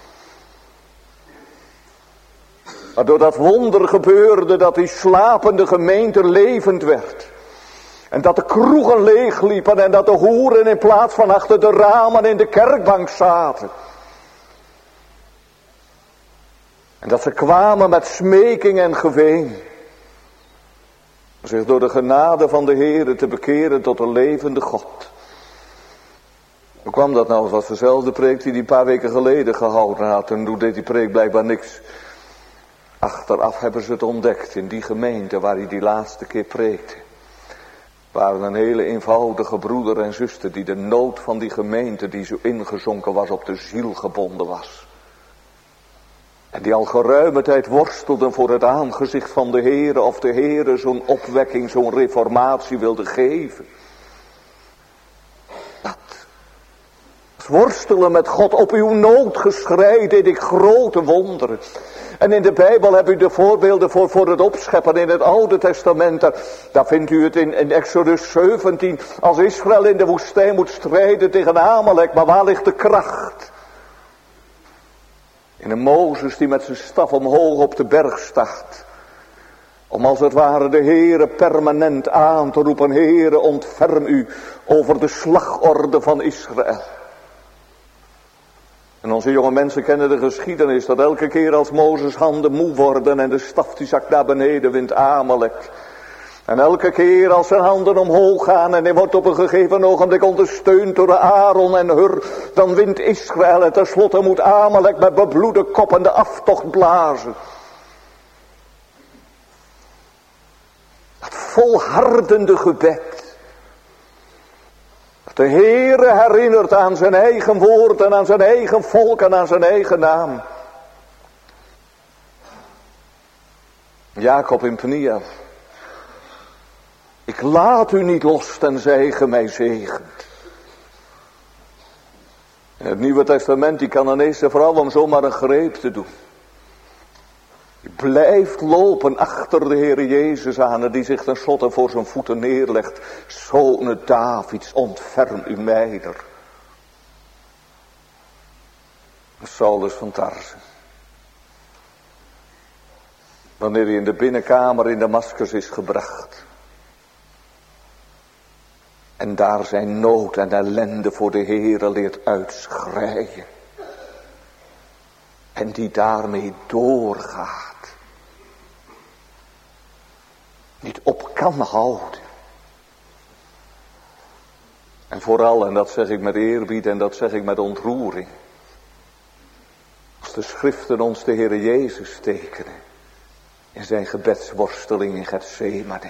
Waardoor dat wonder gebeurde dat die slapende gemeente levend werd. En dat de kroegen leegliepen en dat de hoeren in plaats van achter de ramen in de kerkbank zaten. En dat ze kwamen met smeking en geween. Zich door de genade van de Heere te bekeren tot een levende God. Hoe kwam dat nou? Het was dezelfde preek die hij een paar weken geleden gehouden had. En toen deed die preek blijkbaar niks. Achteraf hebben ze het ontdekt in die gemeente waar hij die laatste keer preekte. Waren een hele eenvoudige broeder en zuster die de nood van die gemeente die zo ingezonken was op de ziel gebonden was. En die al geruime tijd worstelden voor het aangezicht van de Heere of de Heere zo'n opwekking, zo'n reformatie wilde geven. Dat. Worstelen met God, op uw noodgeschrei deed ik grote wonderen. En in de Bijbel heb u de voorbeelden voor, voor het opscheppen in het Oude Testament. Daar, daar vindt u het in, in Exodus zeventien. Als Israël in de woestijn moet strijden tegen Amalek, maar waar ligt de kracht? In een Mozes die met zijn staf omhoog op de berg staat. Om als het ware de Heere permanent aan te roepen. Heere, ontferm u over de slagorde van Israël. En onze jonge mensen kennen de geschiedenis dat elke keer als Mozes handen moe worden en de staf die zakt naar beneden wint Amalek. En elke keer als zijn handen omhoog gaan en hij wordt op een gegeven ogenblik ondersteund door Aaron en Hur, dan wint Israël en tenslotte moet Amalek met bebloede koppen de aftocht blazen. Dat volhardende gebed. De Heere herinnert aan zijn eigen woord en aan zijn eigen volk en aan zijn eigen naam. Jacob in Peniel. Ik laat u niet los tenzij ge mij zegent. In het Nieuwe Testament die Cananeese vrouw om zomaar een greep te doen. Die blijft lopen achter de Heer Jezus aan en die zich tenslotte voor zijn voeten neerlegt. Zone Davids, ontferm u mijder. Saulus van Tarsen. Wanneer hij in de binnenkamer in Damascus is gebracht. En daar zijn nood en ellende voor de Heere leert uitschreien. En die daarmee doorgaat. Niet op kan houden. En vooral, en dat zeg ik met eerbied en dat zeg ik met ontroering. Als de schriften ons de Heere Jezus tekenen. In zijn gebedsworsteling in Getsemane.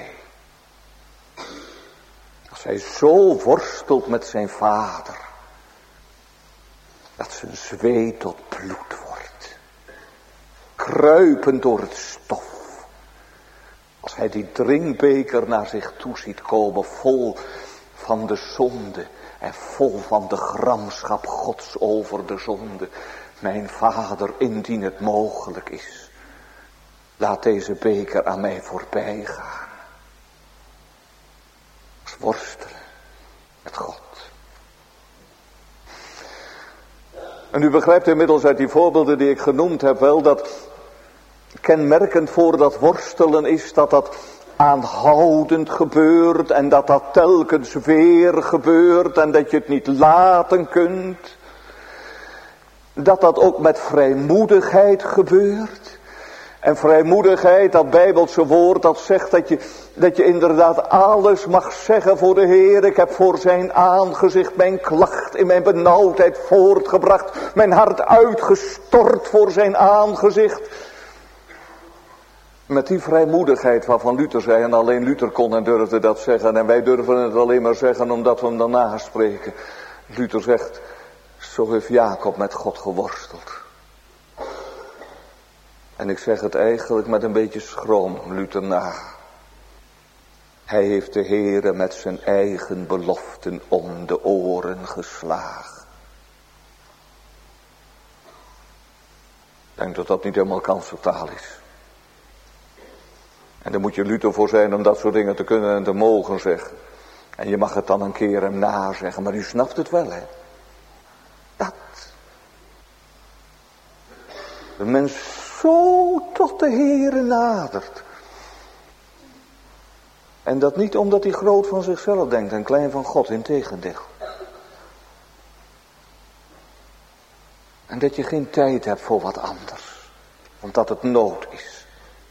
Als hij zo worstelt met zijn vader. Dat zijn zweet tot bloed wordt. Kruipend door het stof. Als hij die drinkbeker naar zich toe ziet komen. Vol van de zonde. En vol van de gramschap Gods over de zonde. Mijn vader, indien het mogelijk is. Laat deze beker aan mij voorbij gaan. Als worstelen met God. En u begrijpt inmiddels uit die voorbeelden die ik genoemd heb wel dat kenmerkend voor dat worstelen is dat dat aanhoudend gebeurt en dat dat telkens weer gebeurt en dat je het niet laten kunt. Dat dat ook met vrijmoedigheid gebeurt. En vrijmoedigheid, dat Bijbelse woord, dat zegt dat je, dat je inderdaad alles mag zeggen voor de Heer. Ik heb voor zijn aangezicht mijn klacht in mijn benauwdheid voortgebracht. Mijn hart uitgestort voor zijn aangezicht. Met die vrijmoedigheid waarvan Luther zei, en alleen Luther kon en durfde dat zeggen. En wij durven het alleen maar zeggen omdat we hem daarna spreken. Luther zegt, zo heeft Jacob met God geworsteld. En ik zeg het eigenlijk met een beetje schroom, Luther na. Hij heeft de Heere met zijn eigen beloften om de oren geslagen. Ik denk dat dat niet helemaal kansvertaal is. En daar moet je Luther voor zijn om dat soort dingen te kunnen en te mogen zeggen. En je mag het dan een keer hem nazeggen, maar u snapt het wel, hè. Dat. De mens zo tot de Heere nadert. En dat niet omdat hij groot van zichzelf denkt en klein van God, integendeel. En dat je geen tijd hebt voor wat anders. Omdat het nood is.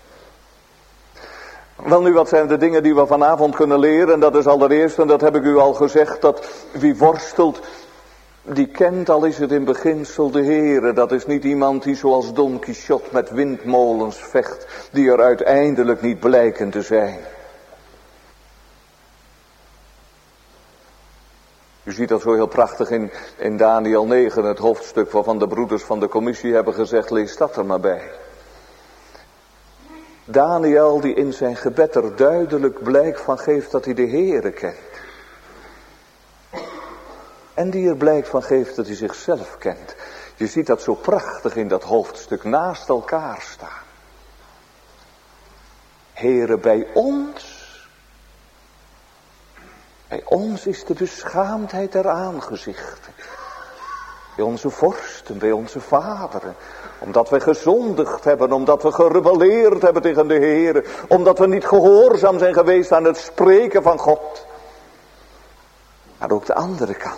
Wel nu, wat zijn de dingen die we vanavond kunnen leren? En dat is allereerst, en dat heb ik u al gezegd, dat wie worstelt, die kent, al is het in beginsel, de Heere. Dat is niet iemand die zoals Don Quixote met windmolens vecht, die er uiteindelijk niet blijken te zijn. U ziet dat zo heel prachtig in, in Daniel negen, het hoofdstuk waarvan de broeders van de commissie hebben gezegd, lees dat er maar bij. Daniel die in zijn gebed er duidelijk blijk van geeft dat hij de Heere kent. En die er blijk van geeft dat hij zichzelf kent. Je ziet dat zo prachtig in dat hoofdstuk naast elkaar staan. Heere, bij ons, bij ons is de beschaamdheid der aangezichten. Bij onze vorsten, bij onze vaderen. Omdat we gezondigd hebben, omdat we gerebelleerd hebben tegen de Heere. Omdat we niet gehoorzaam zijn geweest aan het spreken van God. Maar ook de andere kant.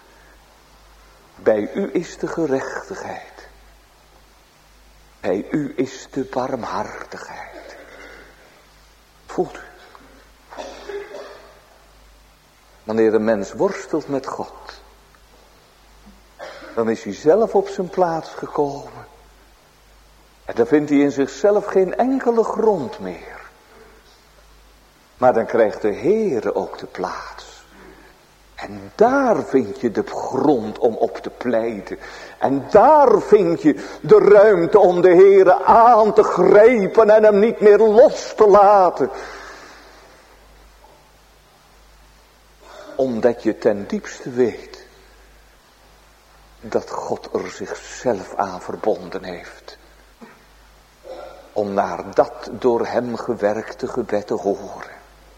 Bij u is de gerechtigheid. Bij u is de barmhartigheid. Voelt u? Wanneer een mens worstelt met God, dan is hij zelf op zijn plaats gekomen. En dan vindt hij in zichzelf geen enkele grond meer. Maar dan krijgt de Heere ook de plaats. En daar vind je de grond om op te pleiten. En daar vind je de ruimte om de Heere aan te grijpen en hem niet meer los te laten. Omdat je ten diepste weet dat God er zichzelf aan verbonden heeft. Om naar dat door hem gewerkte gebed te horen.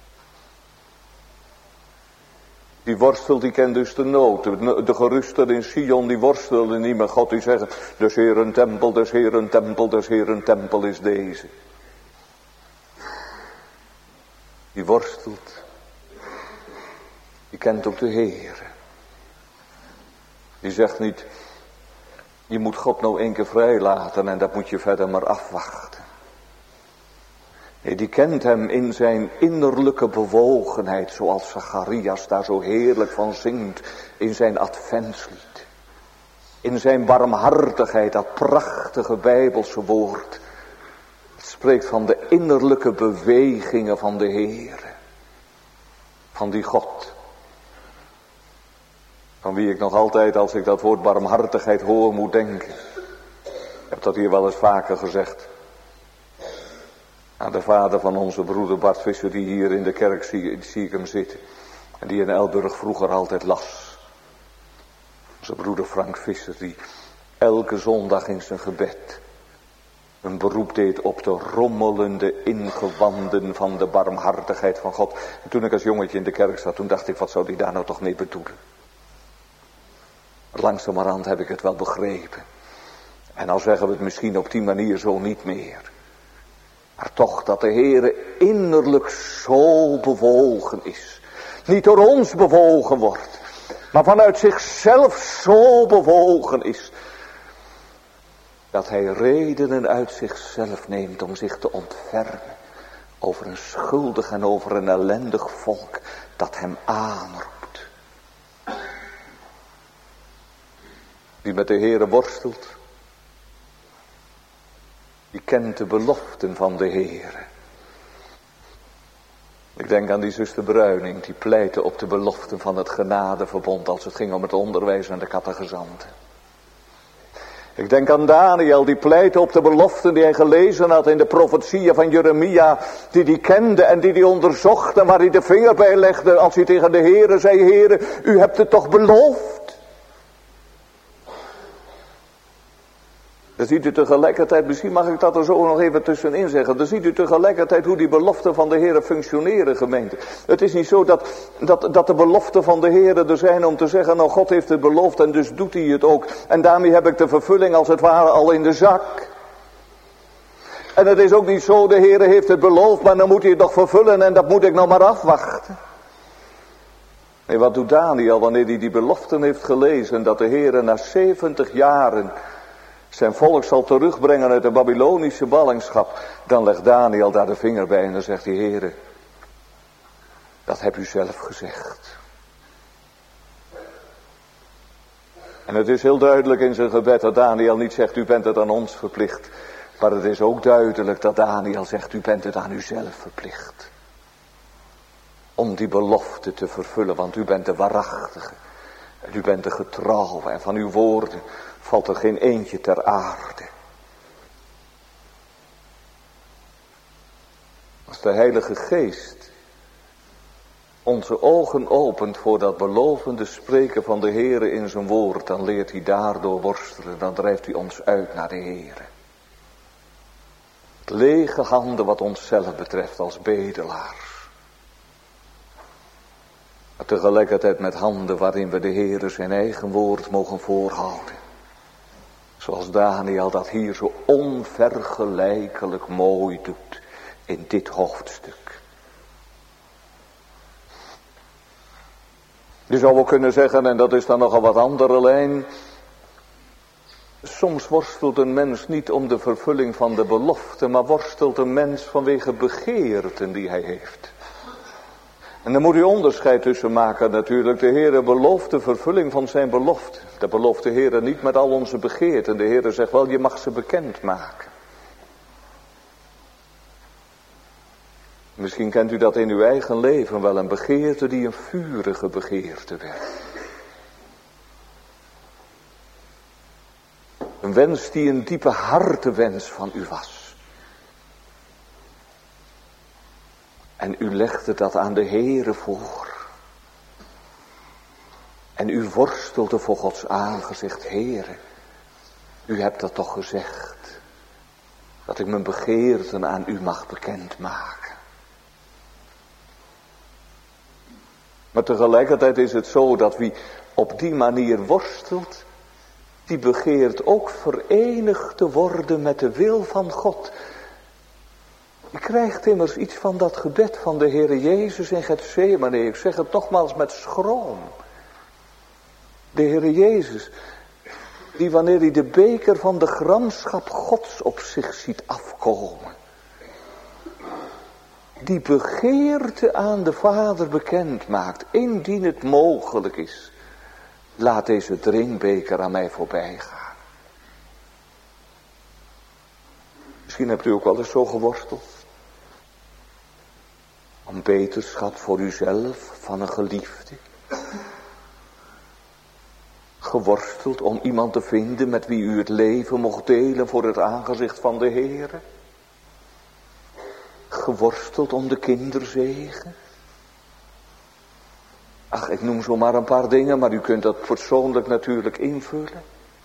Die worstel die kent dus de nood. De gerusten in Sion die worstelen niet met God. Die zeggen, des Heeren tempel, des Heeren tempel, des Heeren tempel is deze. Die worstelt Die kent ook de Heere. Die zegt niet, je moet God nou één keer vrijlaten en dat moet je verder maar afwachten. Nee, die kent hem in zijn innerlijke bewogenheid, zoals Zacharias daar zo heerlijk van zingt in zijn adventslied. In zijn barmhartigheid, dat prachtige Bijbelse woord. Het spreekt van de innerlijke bewegingen van de Heere. Van die God. Van wie ik nog altijd, als ik dat woord barmhartigheid hoor, moet denken. Ik heb dat hier wel eens vaker gezegd. Aan de vader van onze broeder Bart Visser, die hier in de kerk zie, zie ik hem zitten. En die in Elburg vroeger altijd las. Onze broeder Frank Visser, die elke zondag in zijn gebed een beroep deed op de rommelende ingewanden van de barmhartigheid van God. En toen ik als jongetje in de kerk zat, toen dacht ik, wat zou die daar nou toch mee bedoelen? Langzamerhand heb ik het wel begrepen. En dan zeggen we het misschien op die manier zo niet meer. Maar toch dat de Heere innerlijk zo bewogen is. Niet door ons bewogen wordt. Maar vanuit zichzelf zo bewogen is. Dat hij redenen uit zichzelf neemt om zich te ontfermen. Over een schuldig en over een ellendig volk dat hem aanroept. Wie met de Heere worstelt. Die kent de beloften van de Heere. Ik denk aan die zuster Bruining, die pleitte op de beloften van het genadeverbond als het ging om het onderwijs en de catechizanten. Ik denk aan Daniel, die pleitte op de beloften die hij gelezen had in de profetieën van Jeremia, die hij kende en die hij onderzocht en waar hij de vinger bij legde als hij tegen de Heere zei, Heere, u hebt het toch beloofd? Dan ziet u tegelijkertijd, misschien mag ik dat er zo nog even tussenin zeggen. Dan ziet u tegelijkertijd hoe die beloften van de Heere functioneren, gemeente. Het is niet zo dat, dat, dat de beloften van de Heere er zijn om te zeggen, nou God heeft het beloofd en dus doet hij het ook. En daarmee heb ik de vervulling als het ware al in de zak. En het is ook niet zo, de Heere heeft het beloofd, maar dan moet hij het nog vervullen en dat moet ik nog maar afwachten. Nee, wat doet Daniel wanneer hij die beloften heeft gelezen, dat de Heere na zeventig jaren zijn volk zal terugbrengen uit de Babylonische ballingschap. Dan legt Daniel daar de vinger bij en dan zegt hij, Heere, dat heb u zelf gezegd. En het is heel duidelijk in zijn gebed dat Daniel niet zegt, u bent het aan ons verplicht. Maar het is ook duidelijk dat Daniel zegt, u bent het aan uzelf verplicht. Om die belofte te vervullen, want u bent de waarachtige. En u bent de getrouwe en van uw woorden valt er geen eentje ter aarde. Als de Heilige Geest onze ogen opent voor dat belovende spreken van de Heere in zijn woord, dan leert hij daardoor worstelen, dan drijft hij ons uit naar de Heere. Lege handen wat onszelf betreft als bedelaars. Maar tegelijkertijd met handen waarin we de Heere zijn eigen woord mogen voorhouden. Zoals Daniel dat hier zo onvergelijkelijk mooi doet in dit hoofdstuk. Je zou wel kunnen zeggen, en dat is dan nog een wat andere lijn. Soms worstelt een mens niet om de vervulling van de belofte, maar worstelt een mens vanwege begeerten die hij heeft. En dan moet u onderscheid tussen maken natuurlijk. De Heere belooft de vervulling van zijn belofte. Dat belooft de Heere niet met al onze begeerten. De Heere zegt wel, je mag ze bekendmaken. Misschien kent u dat in uw eigen leven wel, een begeerte die een vurige begeerte werd. Een wens die een diepe hartewens van u was. En u legde dat aan de Heere voor. En u worstelde voor Gods aangezicht. Heere, u hebt dat toch gezegd. Dat ik mijn begeerten aan u mag bekendmaken. Maar tegelijkertijd is het zo dat wie op die manier worstelt, die begeert ook verenigd te worden met de wil van God. Je krijgt immers iets van dat gebed van de Heere Jezus in Getsemane. Ik zeg het nogmaals met schroom. De Heere Jezus, die wanneer hij de beker van de gramschap Gods op zich ziet afkomen, die begeerte aan de Vader bekend maakt, indien het mogelijk is, laat deze drinkbeker aan mij voorbij gaan. Misschien hebt u ook wel eens zo geworsteld. Om beterschap voor uzelf van een geliefde. Geworsteld om iemand te vinden met wie u het leven mocht delen voor het aangezicht van de Heere. Geworsteld om de kinderzegen. Ach, ik noem zo maar een paar dingen, maar u kunt dat persoonlijk natuurlijk invullen.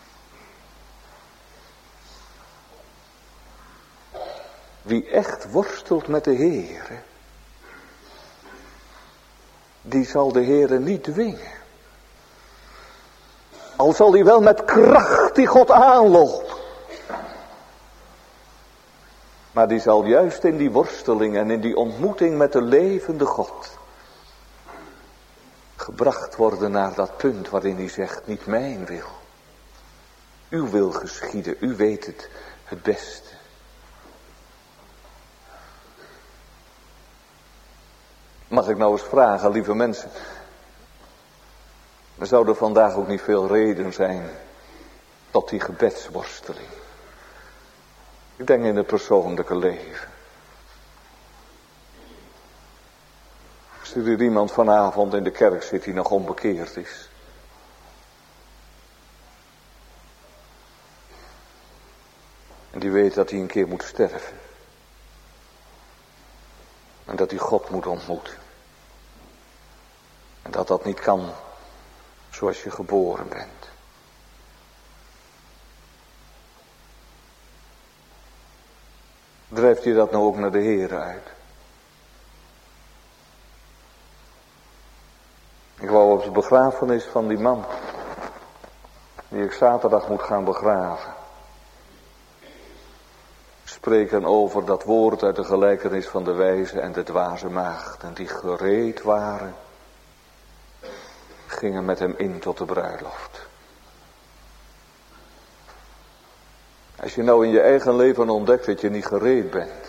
Wie echt worstelt met de Heere, die zal de Heere niet dwingen. Al zal hij wel met kracht die God aanlopen. Maar die zal juist in die worsteling en in die ontmoeting met de levende God gebracht worden naar dat punt waarin hij zegt, niet mijn wil. Uw wil geschieden, u weet het het beste. Mag ik nou eens vragen, lieve mensen. Er zouden vandaag ook niet veel reden zijn tot die gebedsworsteling. Ik denk in het persoonlijke leven. Als er hier iemand vanavond in de kerk zit die nog onbekeerd is. En die weet dat hij een keer moet sterven. En dat hij God moet ontmoeten. En dat dat niet kan zoals je geboren bent. Drijft je dat nou ook naar de Heere uit? Ik wou op de begrafenis van die man, die ik zaterdag moet gaan begraven, spreken over dat woord uit de gelijkenis van de wijze en de dwaze maagd. En die gereed waren, gingen met hem in tot de bruiloft. Als je nou in je eigen leven ontdekt dat je niet gereed bent.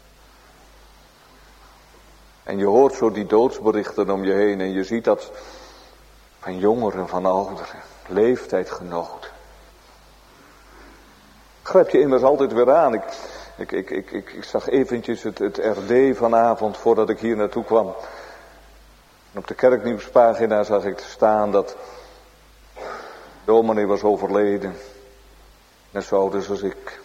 En je hoort zo die doodsberichten om je heen. En je ziet dat van jongeren, van ouderen, leeftijdgenoten. Grijp je immers altijd weer aan. Ik, ik, ik, ik, ik, ik zag eventjes het, het R D vanavond voordat ik hier naartoe kwam. En op de kerknieuwspagina zag ik staan dat dominee was overleden. Net zo oud is als ik.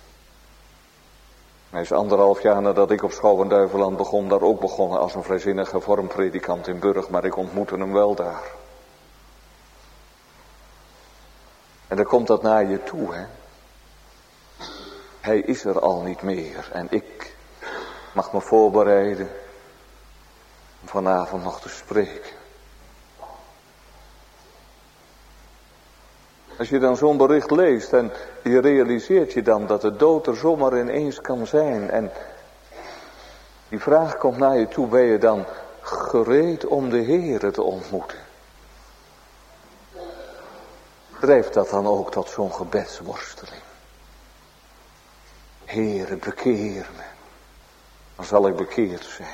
Hij is anderhalf jaar nadat ik op Schouwen-Duiveland begon, daar ook begonnen als een vrijzinnige vormpredikant in Burg, maar ik ontmoette hem wel daar. En dan komt dat naar je toe, hè. Hij is er al niet meer en ik mag me voorbereiden om vanavond nog te spreken. Als je dan zo'n bericht leest en je realiseert je dan dat de dood er zomaar ineens kan zijn. En die vraag komt naar je toe, ben je dan gereed om de Heere te ontmoeten? Drijft dat dan ook tot zo'n gebedsworsteling? Heere, bekeer me, dan zal ik bekeerd zijn.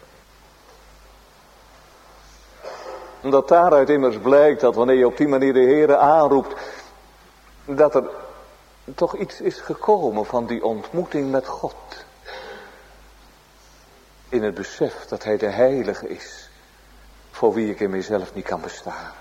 Omdat daaruit immers blijkt dat wanneer je op die manier de Heere aanroept, dat er toch iets is gekomen van die ontmoeting met God. In het besef dat hij de heilige is, voor wie ik in mezelf niet kan bestaan.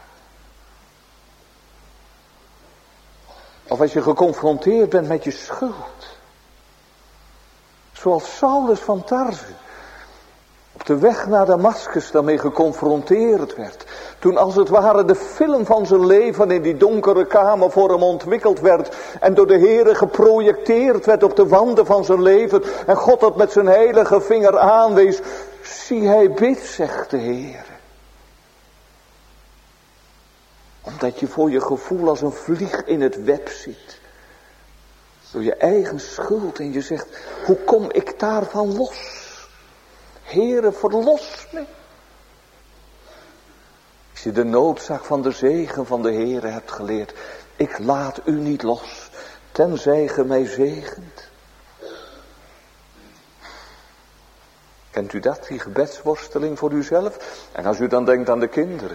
Of als je geconfronteerd bent met je schuld. Zoals Saulus van Tarze op de weg naar Damaskus daarmee geconfronteerd werd. Toen als het ware de film van zijn leven in die donkere kamer voor hem ontwikkeld werd. En door de Heere geprojecteerd werd op de wanden van zijn leven. En God dat met zijn heilige vinger aanwees. Zie, hij bidt, zegt de Heere. Omdat je voor je gevoel als een vlieg in het web zit. Door je eigen schuld en je zegt, hoe kom ik daarvan los? Heere, verlos me. Als je de noodzaak van de zegen van de Heere hebt geleerd. Ik laat u niet los, tenzij ge mij zegent. Kent u dat, die gebedsworsteling voor uzelf? En als u dan denkt aan de kinderen.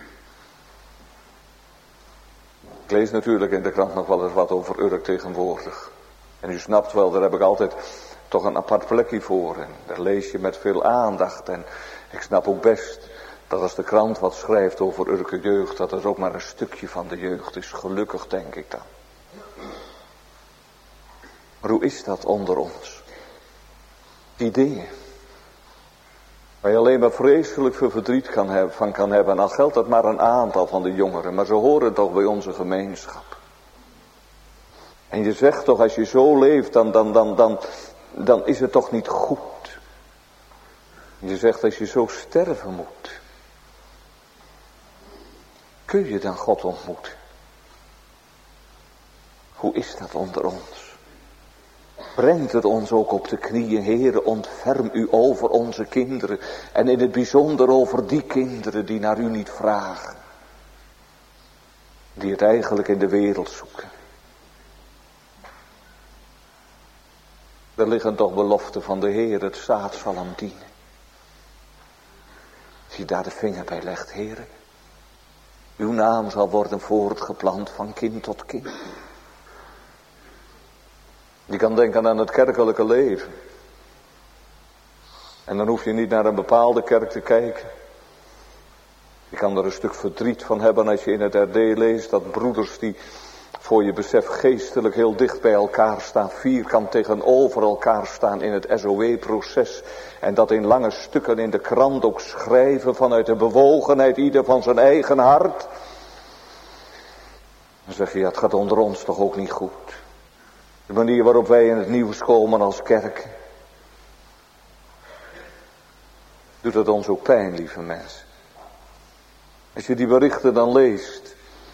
Ik lees natuurlijk in de krant nog wel eens wat over Urk tegenwoordig. En u snapt wel, daar heb ik altijd toch een apart plekje voor. En daar lees je met veel aandacht. En ik snap ook best dat als de krant wat schrijft over Urke jeugd, dat het ook maar een stukje van de jeugd is. Gelukkig, denk ik dan. Maar hoe is dat onder ons? Die dingen. Waar je alleen maar vreselijk veel verdriet kan hebben, van kan hebben. En al geldt dat maar een aantal van de jongeren. Maar ze horen toch bij onze gemeenschap. En je zegt toch, als je zo leeft, dan, dan, dan, dan, dan is het toch niet goed. Je zegt, als je zo sterven moet. Kun je dan God ontmoeten? Hoe is dat onder ons? Brengt het ons ook op de knieën, Heere, ontferm u over onze kinderen. En in het bijzonder over die kinderen die naar u niet vragen. Die het eigenlijk in de wereld zoeken. Er liggen toch beloften van de Heer, het zaad zal hem dienen. Als je daar de vinger bij legt, Heere. Uw naam zal worden voortgeplant van kind tot kind. Je kan denken aan het kerkelijke leven. En dan hoef je niet naar een bepaalde kerk te kijken. Je kan er een stuk verdriet van hebben als je in het R D leest dat broeders die voor je besef geestelijk heel dicht bij elkaar staan, vierkant tegenover elkaar staan in het S O E-proces. En dat in lange stukken in de krant ook schrijven vanuit de bewogenheid ieder van zijn eigen hart. Dan zeg je, ja, het gaat onder ons toch ook niet goed. De manier waarop wij in het nieuws komen als kerk. Doet het ons ook pijn, lieve mensen. Als je die berichten dan leest.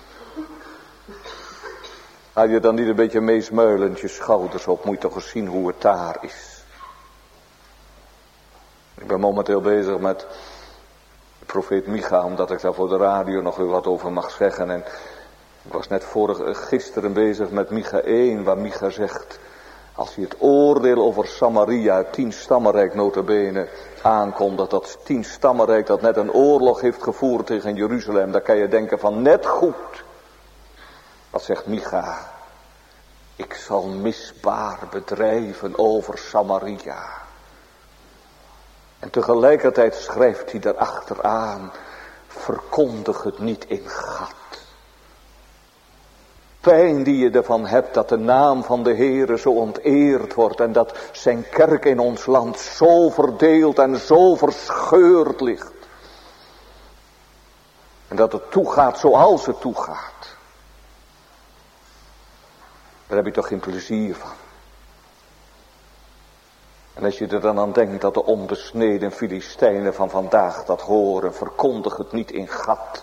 Haal je dan niet een beetje meesmuilend je schouders op. Moet je toch eens zien hoe het daar is. Ik ben momenteel bezig met de profeet Micha. Omdat ik daar voor de radio nog weer wat over mag zeggen. En ik was net vorige, gisteren bezig met Micha één. Waar Micha zegt. Als hij het oordeel over Samaria, het tien stammenrijk nota bene, aankondigt. Dat tien stammenrijk dat net een oorlog heeft gevoerd tegen Jeruzalem. Dan kan je denken van net goed. Wat zegt Micha? Ik zal misbaar bedrijven over Samaria. En tegelijkertijd schrijft hij daarachteraan. Verkondig het niet in Gat. Pijn die je ervan hebt dat de naam van de Heere zo onteerd wordt. En dat zijn kerk in ons land zo verdeeld en zo verscheurd ligt. En dat het toegaat zoals het toegaat. Daar heb je toch geen plezier van. En als je er dan aan denkt dat de onbesneden Filistijnen van vandaag dat horen. Verkondig het niet in Gat.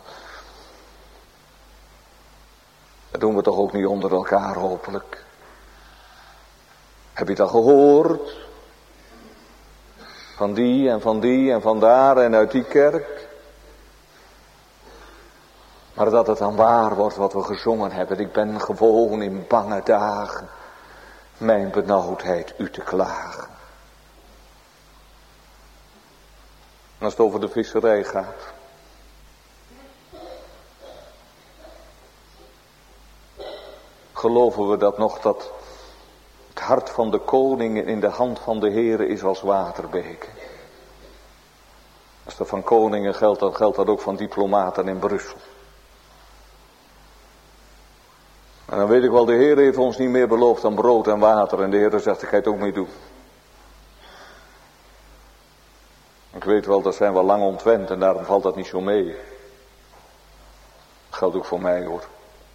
Dat doen we toch ook niet onder elkaar hopelijk. Heb je dat gehoord? Van die en van die en van daar en uit die kerk. Maar dat het dan waar wordt wat we gezongen hebben. Ik ben gewoon in bange dagen mijn benauwdheid u te klagen. En als het over de visserij gaat. Geloven we dat nog dat het hart van de koning in de hand van de Heere is als waterbeken. Als dat van koningen geldt, dan geldt dat ook van diplomaten in Brussel. En dan weet ik wel, de Heer heeft ons niet meer beloofd dan brood en water. En de Heer zegt, ik ga het ook mee doen. Ik weet wel, dat zijn we lang ontwend en daarom valt dat niet zo mee. Dat geldt ook voor mij hoor.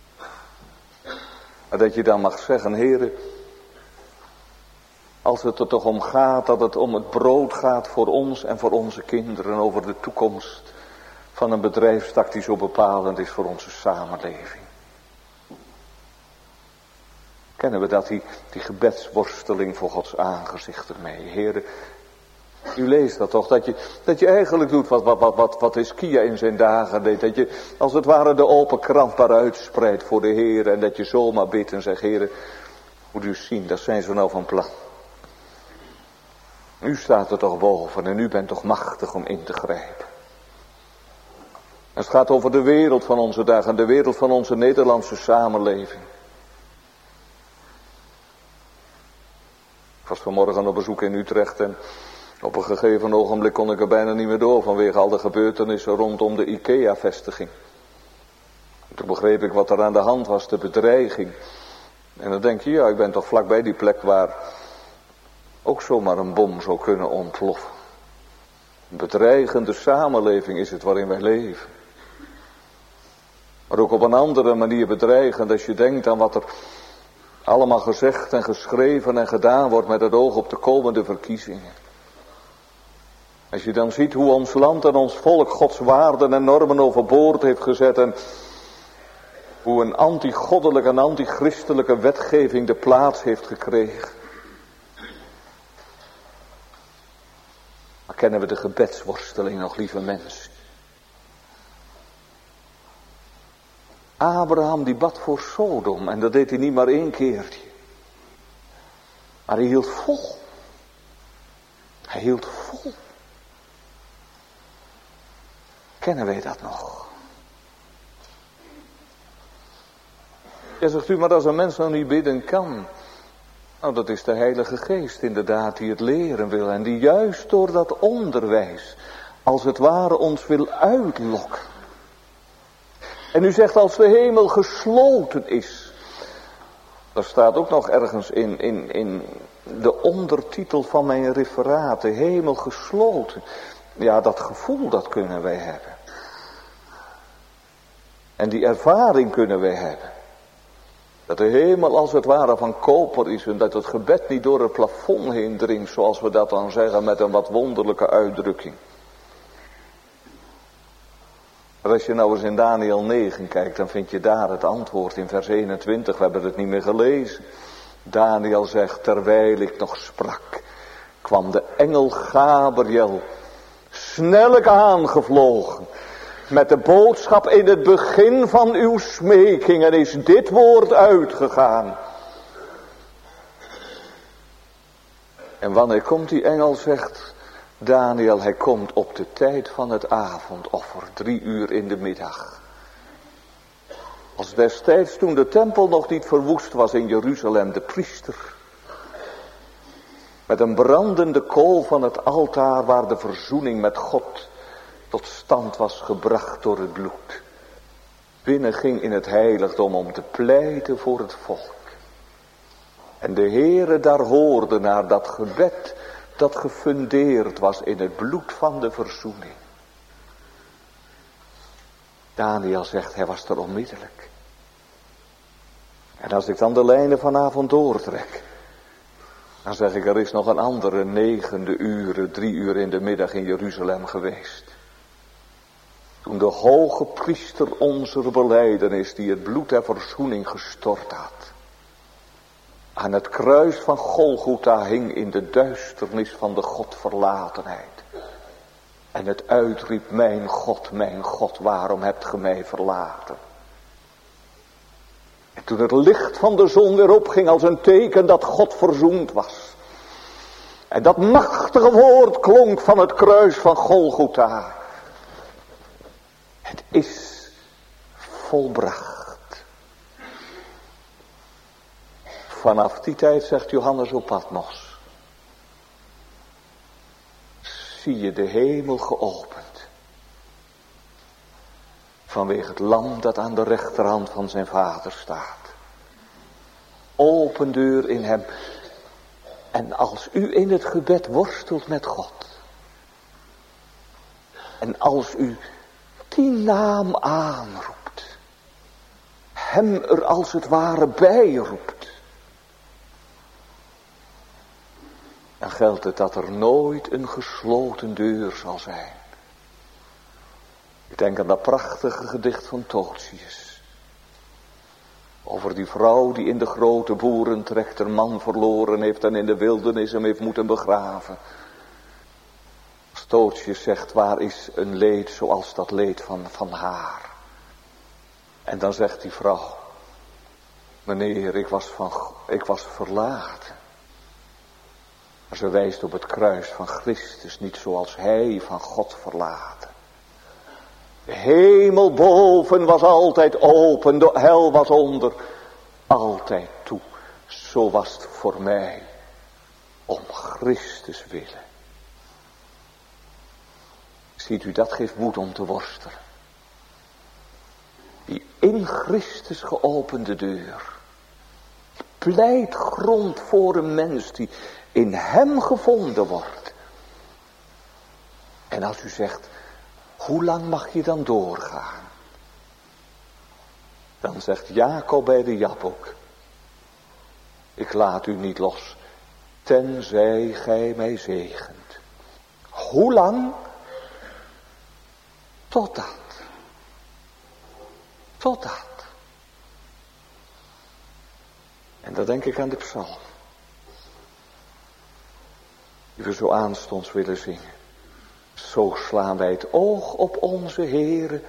Maar dat je dan mag zeggen, Heere, als het er toch om gaat, dat het om het brood gaat voor ons en voor onze kinderen. Over de toekomst van een bedrijfstak die zo bepalend is voor onze samenleving. Kennen we dat, die, die gebedsworsteling voor Gods aangezicht ermee. Heere, u leest dat toch, dat je, dat je eigenlijk doet wat, wat, wat, wat, wat Hiskia in zijn dagen deed. Dat je als het ware de open krant maar uitspreidt voor de Heer. En dat je zomaar bidt en zegt, Heere, moet u zien, dat zijn ze nou van plan. U staat er toch boven en u bent toch machtig om in te grijpen. Het gaat over de wereld van onze dagen, de wereld van onze Nederlandse samenleving. Ik was vanmorgen op bezoek in Utrecht en op een gegeven ogenblik kon ik er bijna niet meer door vanwege al de gebeurtenissen rondom de IKEA-vestiging. Toen begreep ik wat er aan de hand was, de bedreiging. En dan denk je, ja, ik ben toch vlakbij die plek waar ook zomaar een bom zou kunnen ontploffen. Een bedreigende samenleving is het waarin wij leven. Maar ook op een andere manier bedreigend als je denkt aan wat er allemaal gezegd en geschreven en gedaan wordt met het oog op de komende verkiezingen. Als je dan ziet hoe ons land en ons volk Gods waarden en normen overboord heeft gezet en hoe een anti-goddelijke en anti-christelijke wetgeving de plaats heeft gekregen. Maar kennen we de gebedsworsteling nog, lieve mensen? Abraham die bad voor Sodom en dat deed hij niet maar één keertje. Maar hij hield vol. Hij hield vol. Kennen wij dat nog? Ja, zegt u, maar als een mens nou niet bidden kan. Nou, dat is de Heilige Geest inderdaad die het leren wil. En die juist door dat onderwijs, als het ware, ons wil uitlokken. En u zegt, als de hemel gesloten is. Daar staat ook nog ergens in, in, in de ondertitel van mijn referaat. De hemel gesloten. Ja, dat gevoel, dat kunnen wij hebben. En die ervaring kunnen wij hebben. Dat de hemel als het ware van koper is en dat het gebed niet door het plafond heen dringt, zoals we dat dan zeggen met een wat wonderlijke uitdrukking. Maar als je nou eens in Daniel negen kijkt, dan vind je daar het antwoord in vers eenentwintig. We hebben het niet meer gelezen. Daniel zegt, terwijl ik nog sprak, kwam de engel Gabriel snellijk aangevlogen. Met de boodschap, in het begin van uw smekingen is dit woord uitgegaan. En wanneer komt die engel, zegt Daniel, hij komt op de tijd van het avondoffer, drie uur in de middag. Als destijds toen de tempel nog niet verwoest was in Jeruzalem, de priester met een brandende kool van het altaar waar de verzoening met God tot stand was gebracht door het bloed, binnen ging in het heiligdom om te pleiten voor het volk. En de Heere daar hoorde naar dat gebed dat gefundeerd was in het bloed van de verzoening. Daniel zegt, hij was er onmiddellijk. En als ik dan de lijnen vanavond doortrek, dan zeg ik, er is nog een andere negende uren, drie uur in de middag in Jeruzalem geweest. Toen de hoge priester onze belijdenis, die het bloed der verzoening gestort had, aan het kruis van Golgotha hing in de duisternis van de Godverlatenheid. En het uitriep, mijn God, mijn God, waarom hebt ge mij verlaten? En toen het licht van de zon weer opging als een teken dat God verzoend was. En dat machtige woord klonk van het kruis van Golgotha. Het is volbracht. Vanaf die tijd, zegt Johannes op Patmos, zie je de hemel geopend. Vanwege het lam dat aan de rechterhand van zijn vader staat. Open deur in hem. En als u in het gebed worstelt met God. En als u die naam aanroept. Hem er als het ware bij roept. Dan geldt het dat er nooit een gesloten deur zal zijn. Ik denk aan dat prachtige gedicht van Tosius. Over die vrouw die in de grote boerentrek haar man verloren heeft en in de wildernis hem heeft moeten begraven. Stootjes zegt, waar is een leed zoals dat leed van, van haar? En dan zegt die vrouw, meneer, ik was, van, ik was verlaten. Maar ze wijst op het kruis van Christus, niet zoals hij van God verlaten. De hemel boven was altijd open, de hel was onder, altijd toe. Zo was het voor mij, om Christus willen. Ziet u, dat geeft moed om te worstelen. Die in Christus geopende deur, pleit grond voor een mens die in hem gevonden wordt. En als u zegt, hoe lang mag je dan doorgaan? Dan zegt Jacob bij de Jabok, ik laat u niet los, tenzij gij mij zegent. Hoe lang? Totdat. Totdat. En dan denk ik aan de psalm. Die we zo aanstonds willen zingen. Zo slaan wij het oog op onze Heere.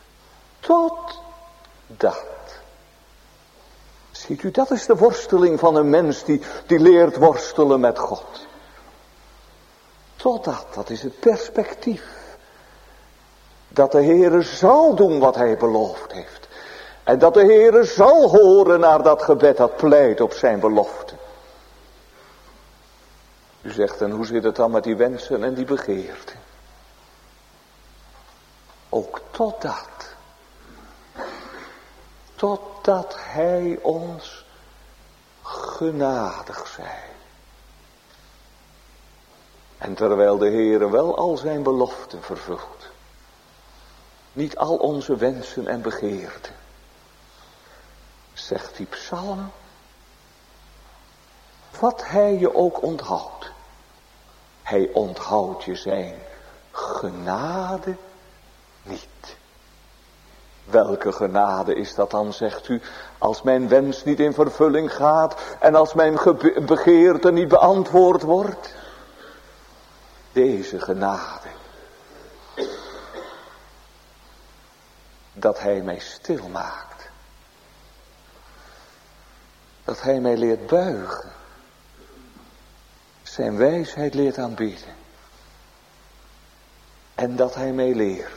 Totdat. Ziet u, dat is de worsteling van een mens die, die leert worstelen met God. Totdat, dat is het perspectief. Dat de Heere zal doen wat hij beloofd heeft. En dat de Heere zal horen naar dat gebed dat pleit op zijn belofte. U zegt, en hoe zit het dan met die wensen en die begeerten? Ook totdat. Totdat hij ons genadig zij. En terwijl de Heere wel al zijn beloften vervult. Niet al onze wensen en begeerten. Zegt die psalm. Wat hij je ook onthoudt. Hij onthoudt je zijn genade niet. Welke genade is dat dan, zegt u, als mijn wens niet in vervulling gaat en als mijn begeerte niet beantwoord wordt? Deze genade. Dat hij mij stil maakt. Dat hij mij leert buigen. Zijn wijsheid leert aanbieden. En dat hij mij leert.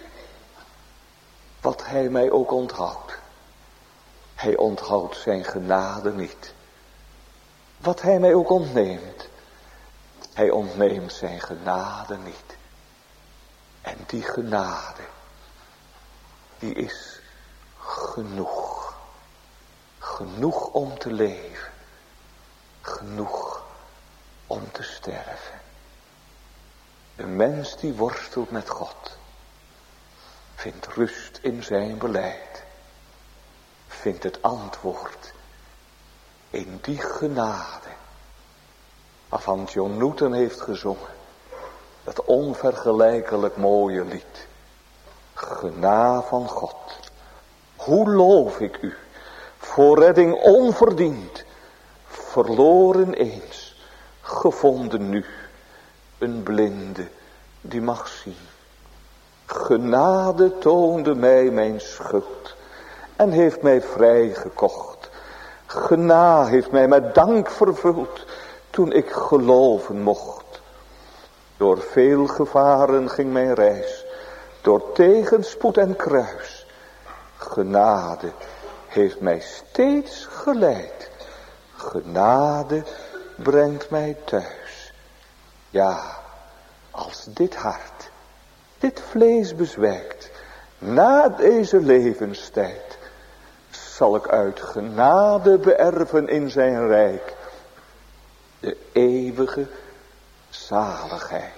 Wat hij mij ook onthoudt. Hij onthoudt zijn genade niet. Wat hij mij ook ontneemt. Hij ontneemt zijn genade niet. En die genade. Die is genoeg. Genoeg om te leven. Genoeg om te sterven. De mens die worstelt met God. Vindt rust in zijn beleid. Vindt het antwoord in die genade. Waarvan John Newton heeft gezongen. Dat onvergelijkelijk mooie lied. Genade van God. Hoe loof ik u. Voor redding onverdiend. Verloren eens. Gevonden nu. Een blinde die mag zien. Genade toonde mij mijn schuld. En heeft mij vrijgekocht. Genade heeft mij met dank vervuld. Toen ik geloven mocht. Door veel gevaren ging mijn reis. Door tegenspoed en kruis. Genade heeft mij steeds geleid. Genade brengt mij thuis. Ja, als dit hart, dit vlees bezwijkt, na deze levenstijd, zal ik uit genade beërven in zijn rijk. De eeuwige zaligheid.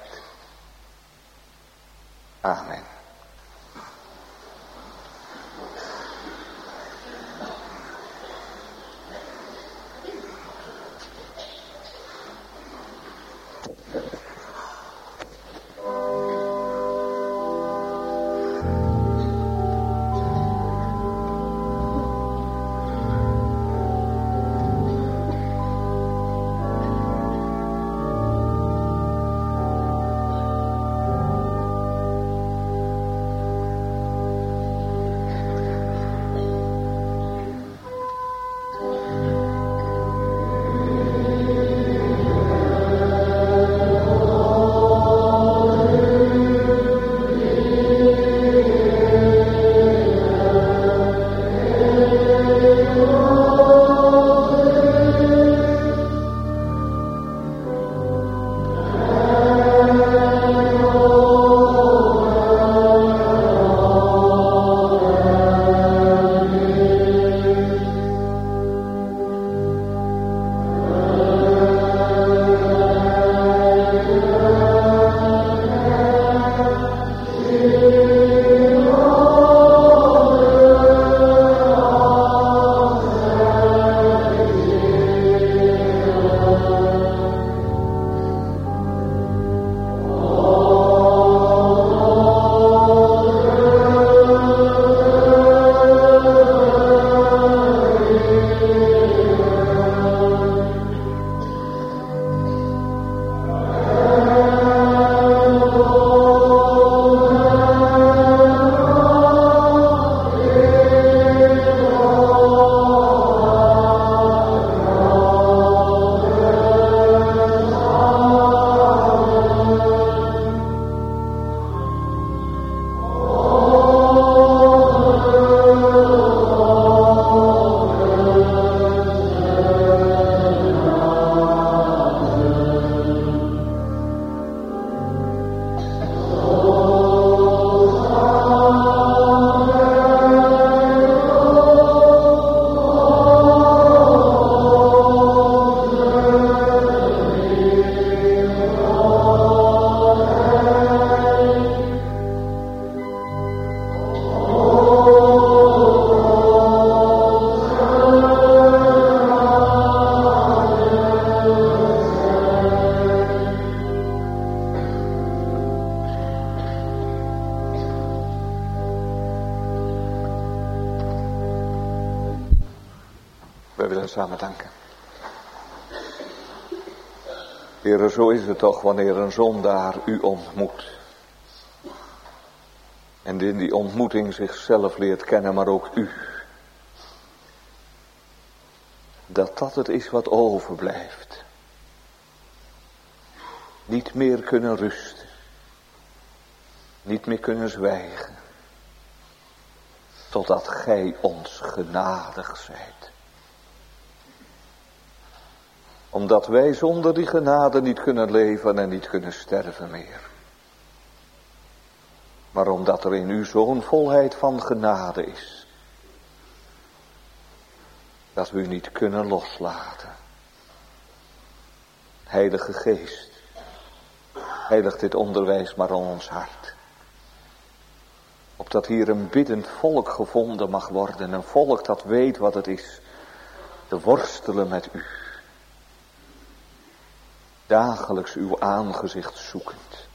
Amen. Wij willen samen danken. Heere, zo is het toch wanneer een zondaar u ontmoet. En in die ontmoeting zichzelf leert kennen, maar ook u. Dat dat het is wat overblijft. Niet meer kunnen rusten. Niet meer kunnen zwijgen. Totdat gij ons genadig zijt. Omdat wij zonder die genade niet kunnen leven en niet kunnen sterven meer. Maar omdat er in u zo'n volheid van genade is. Dat we u niet kunnen loslaten. Heilige Geest. Heilig dit onderwijs maar aan ons hart. Opdat hier een biddend volk gevonden mag worden. Een volk dat weet wat het is. Te worstelen met u. Dagelijks uw aangezicht zoekend.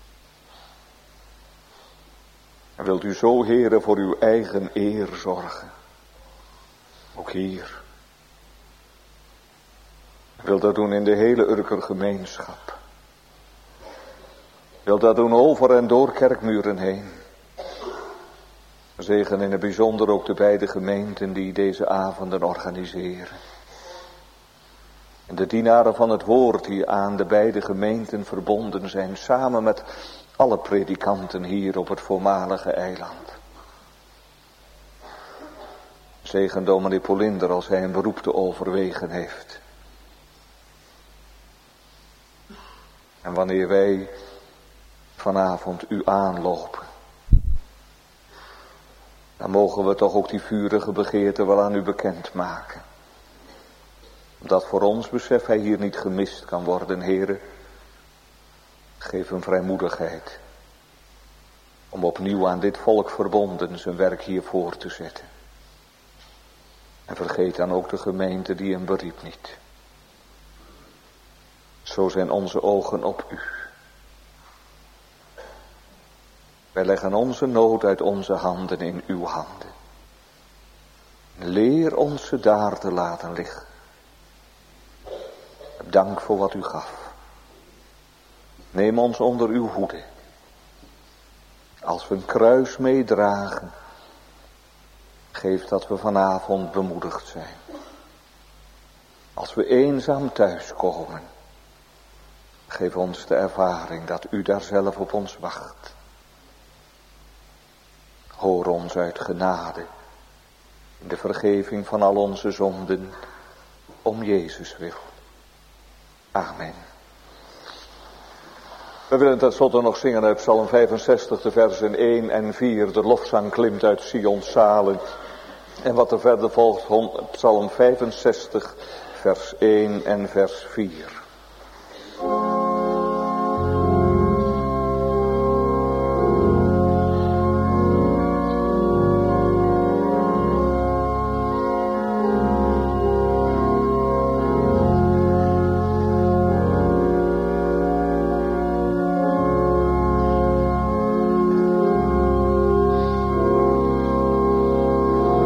En wilt u zo, Heere, voor uw eigen eer zorgen. Ook hier. Wilt dat doen in de hele Urker gemeenschap. Wilt dat doen over en door kerkmuren heen. Zegen in het bijzonder ook de beide gemeenten die deze avonden organiseren. En de dienaren van het woord die aan de beide gemeenten verbonden zijn. Samen met alle predikanten hier op het voormalige eiland. Zegen dominee Polinder als hij een beroep te overwegen heeft. En wanneer wij vanavond u aanlopen. Dan mogen we toch ook die vurige begeerte wel aan u bekendmaken. Omdat voor ons besef hij hier niet gemist kan worden, Heere. Geef hem vrijmoedigheid. Om opnieuw aan dit volk verbonden zijn werk hier voor te zetten. En vergeet dan ook de gemeente die hem beriep niet. Zo zijn onze ogen op u. Wij leggen onze nood uit onze handen in uw handen. Leer ons ze daar te laten liggen. Dank voor wat u gaf. Neem ons onder uw hoede. Als we een kruis meedragen, geef dat we vanavond bemoedigd zijn. Als we eenzaam thuiskomen, geef ons de ervaring dat u daar zelf op ons wacht. Hoor ons uit genade, in de vergeving van al onze zonden, om Jezus wil. Amen. We willen tenslotte nog zingen uit Psalm vijfenzestig, de versen één en vier. De lofzang klimt uit Sions zalen. En wat er verder volgt, Psalm vijfenzestig, vers één en vers vier.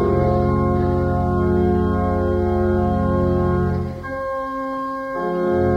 Thank you.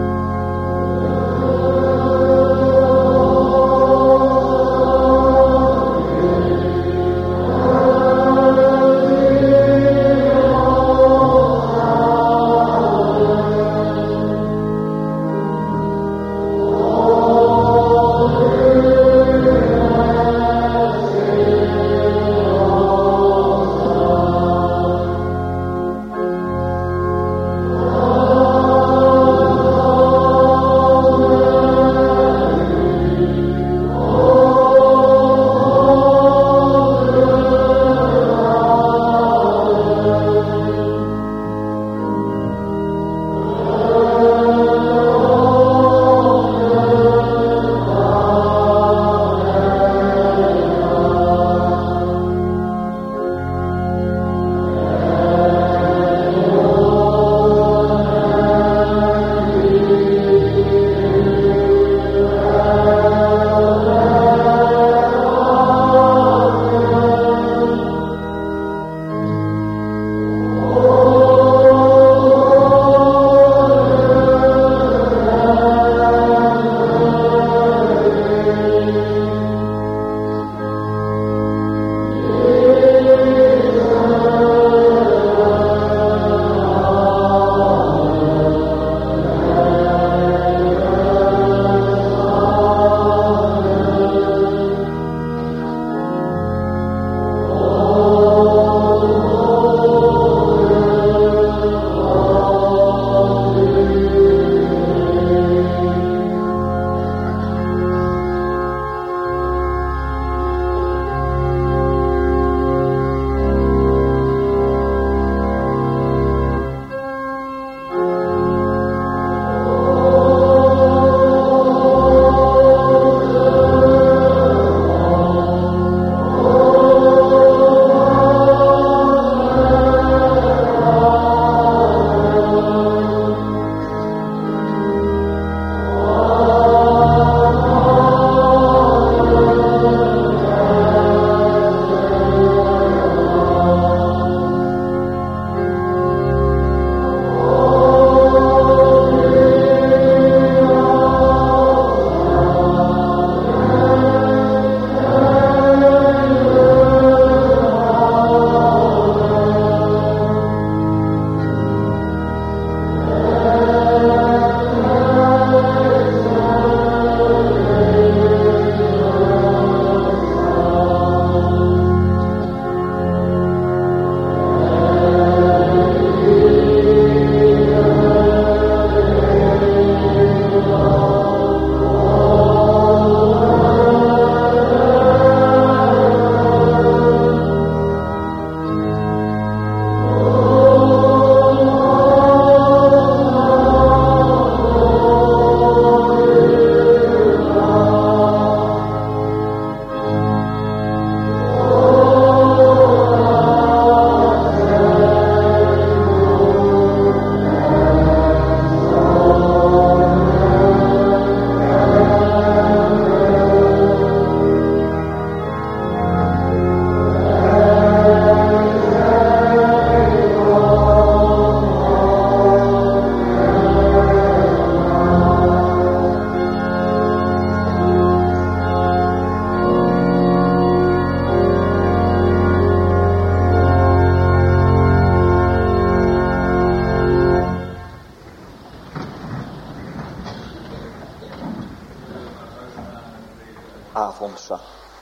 avondzang.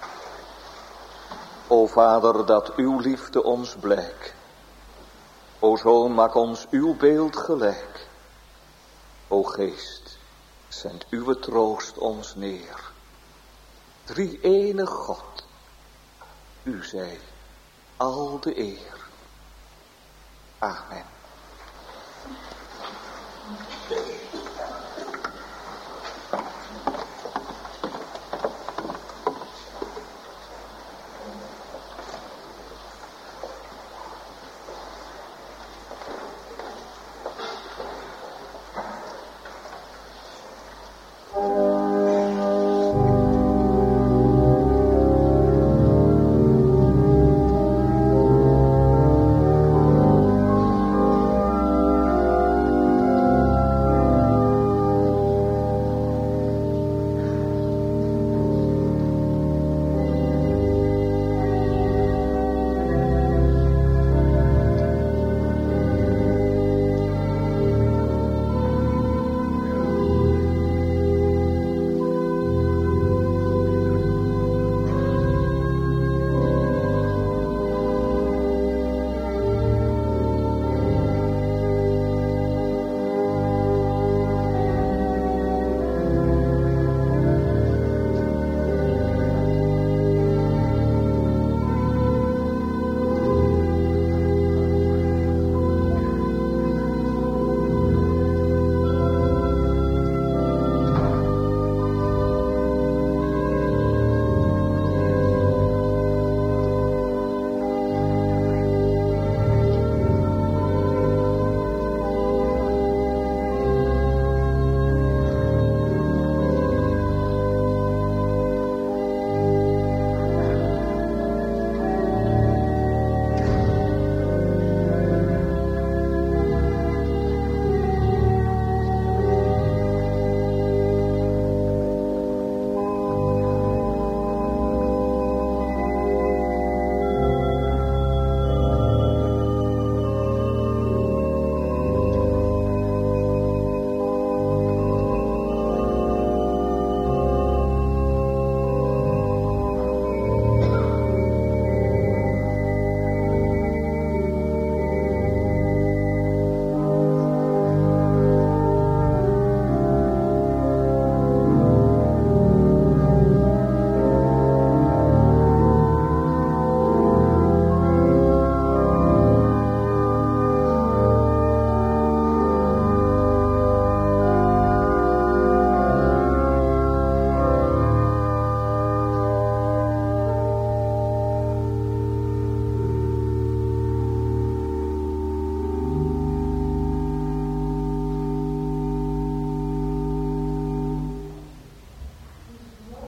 O Vader, dat uw liefde ons blijk. O Zoon, maak ons uw beeld gelijk. O Geest, zend uw troost ons neer. Drie-enig God, u zij al de eer. Amen.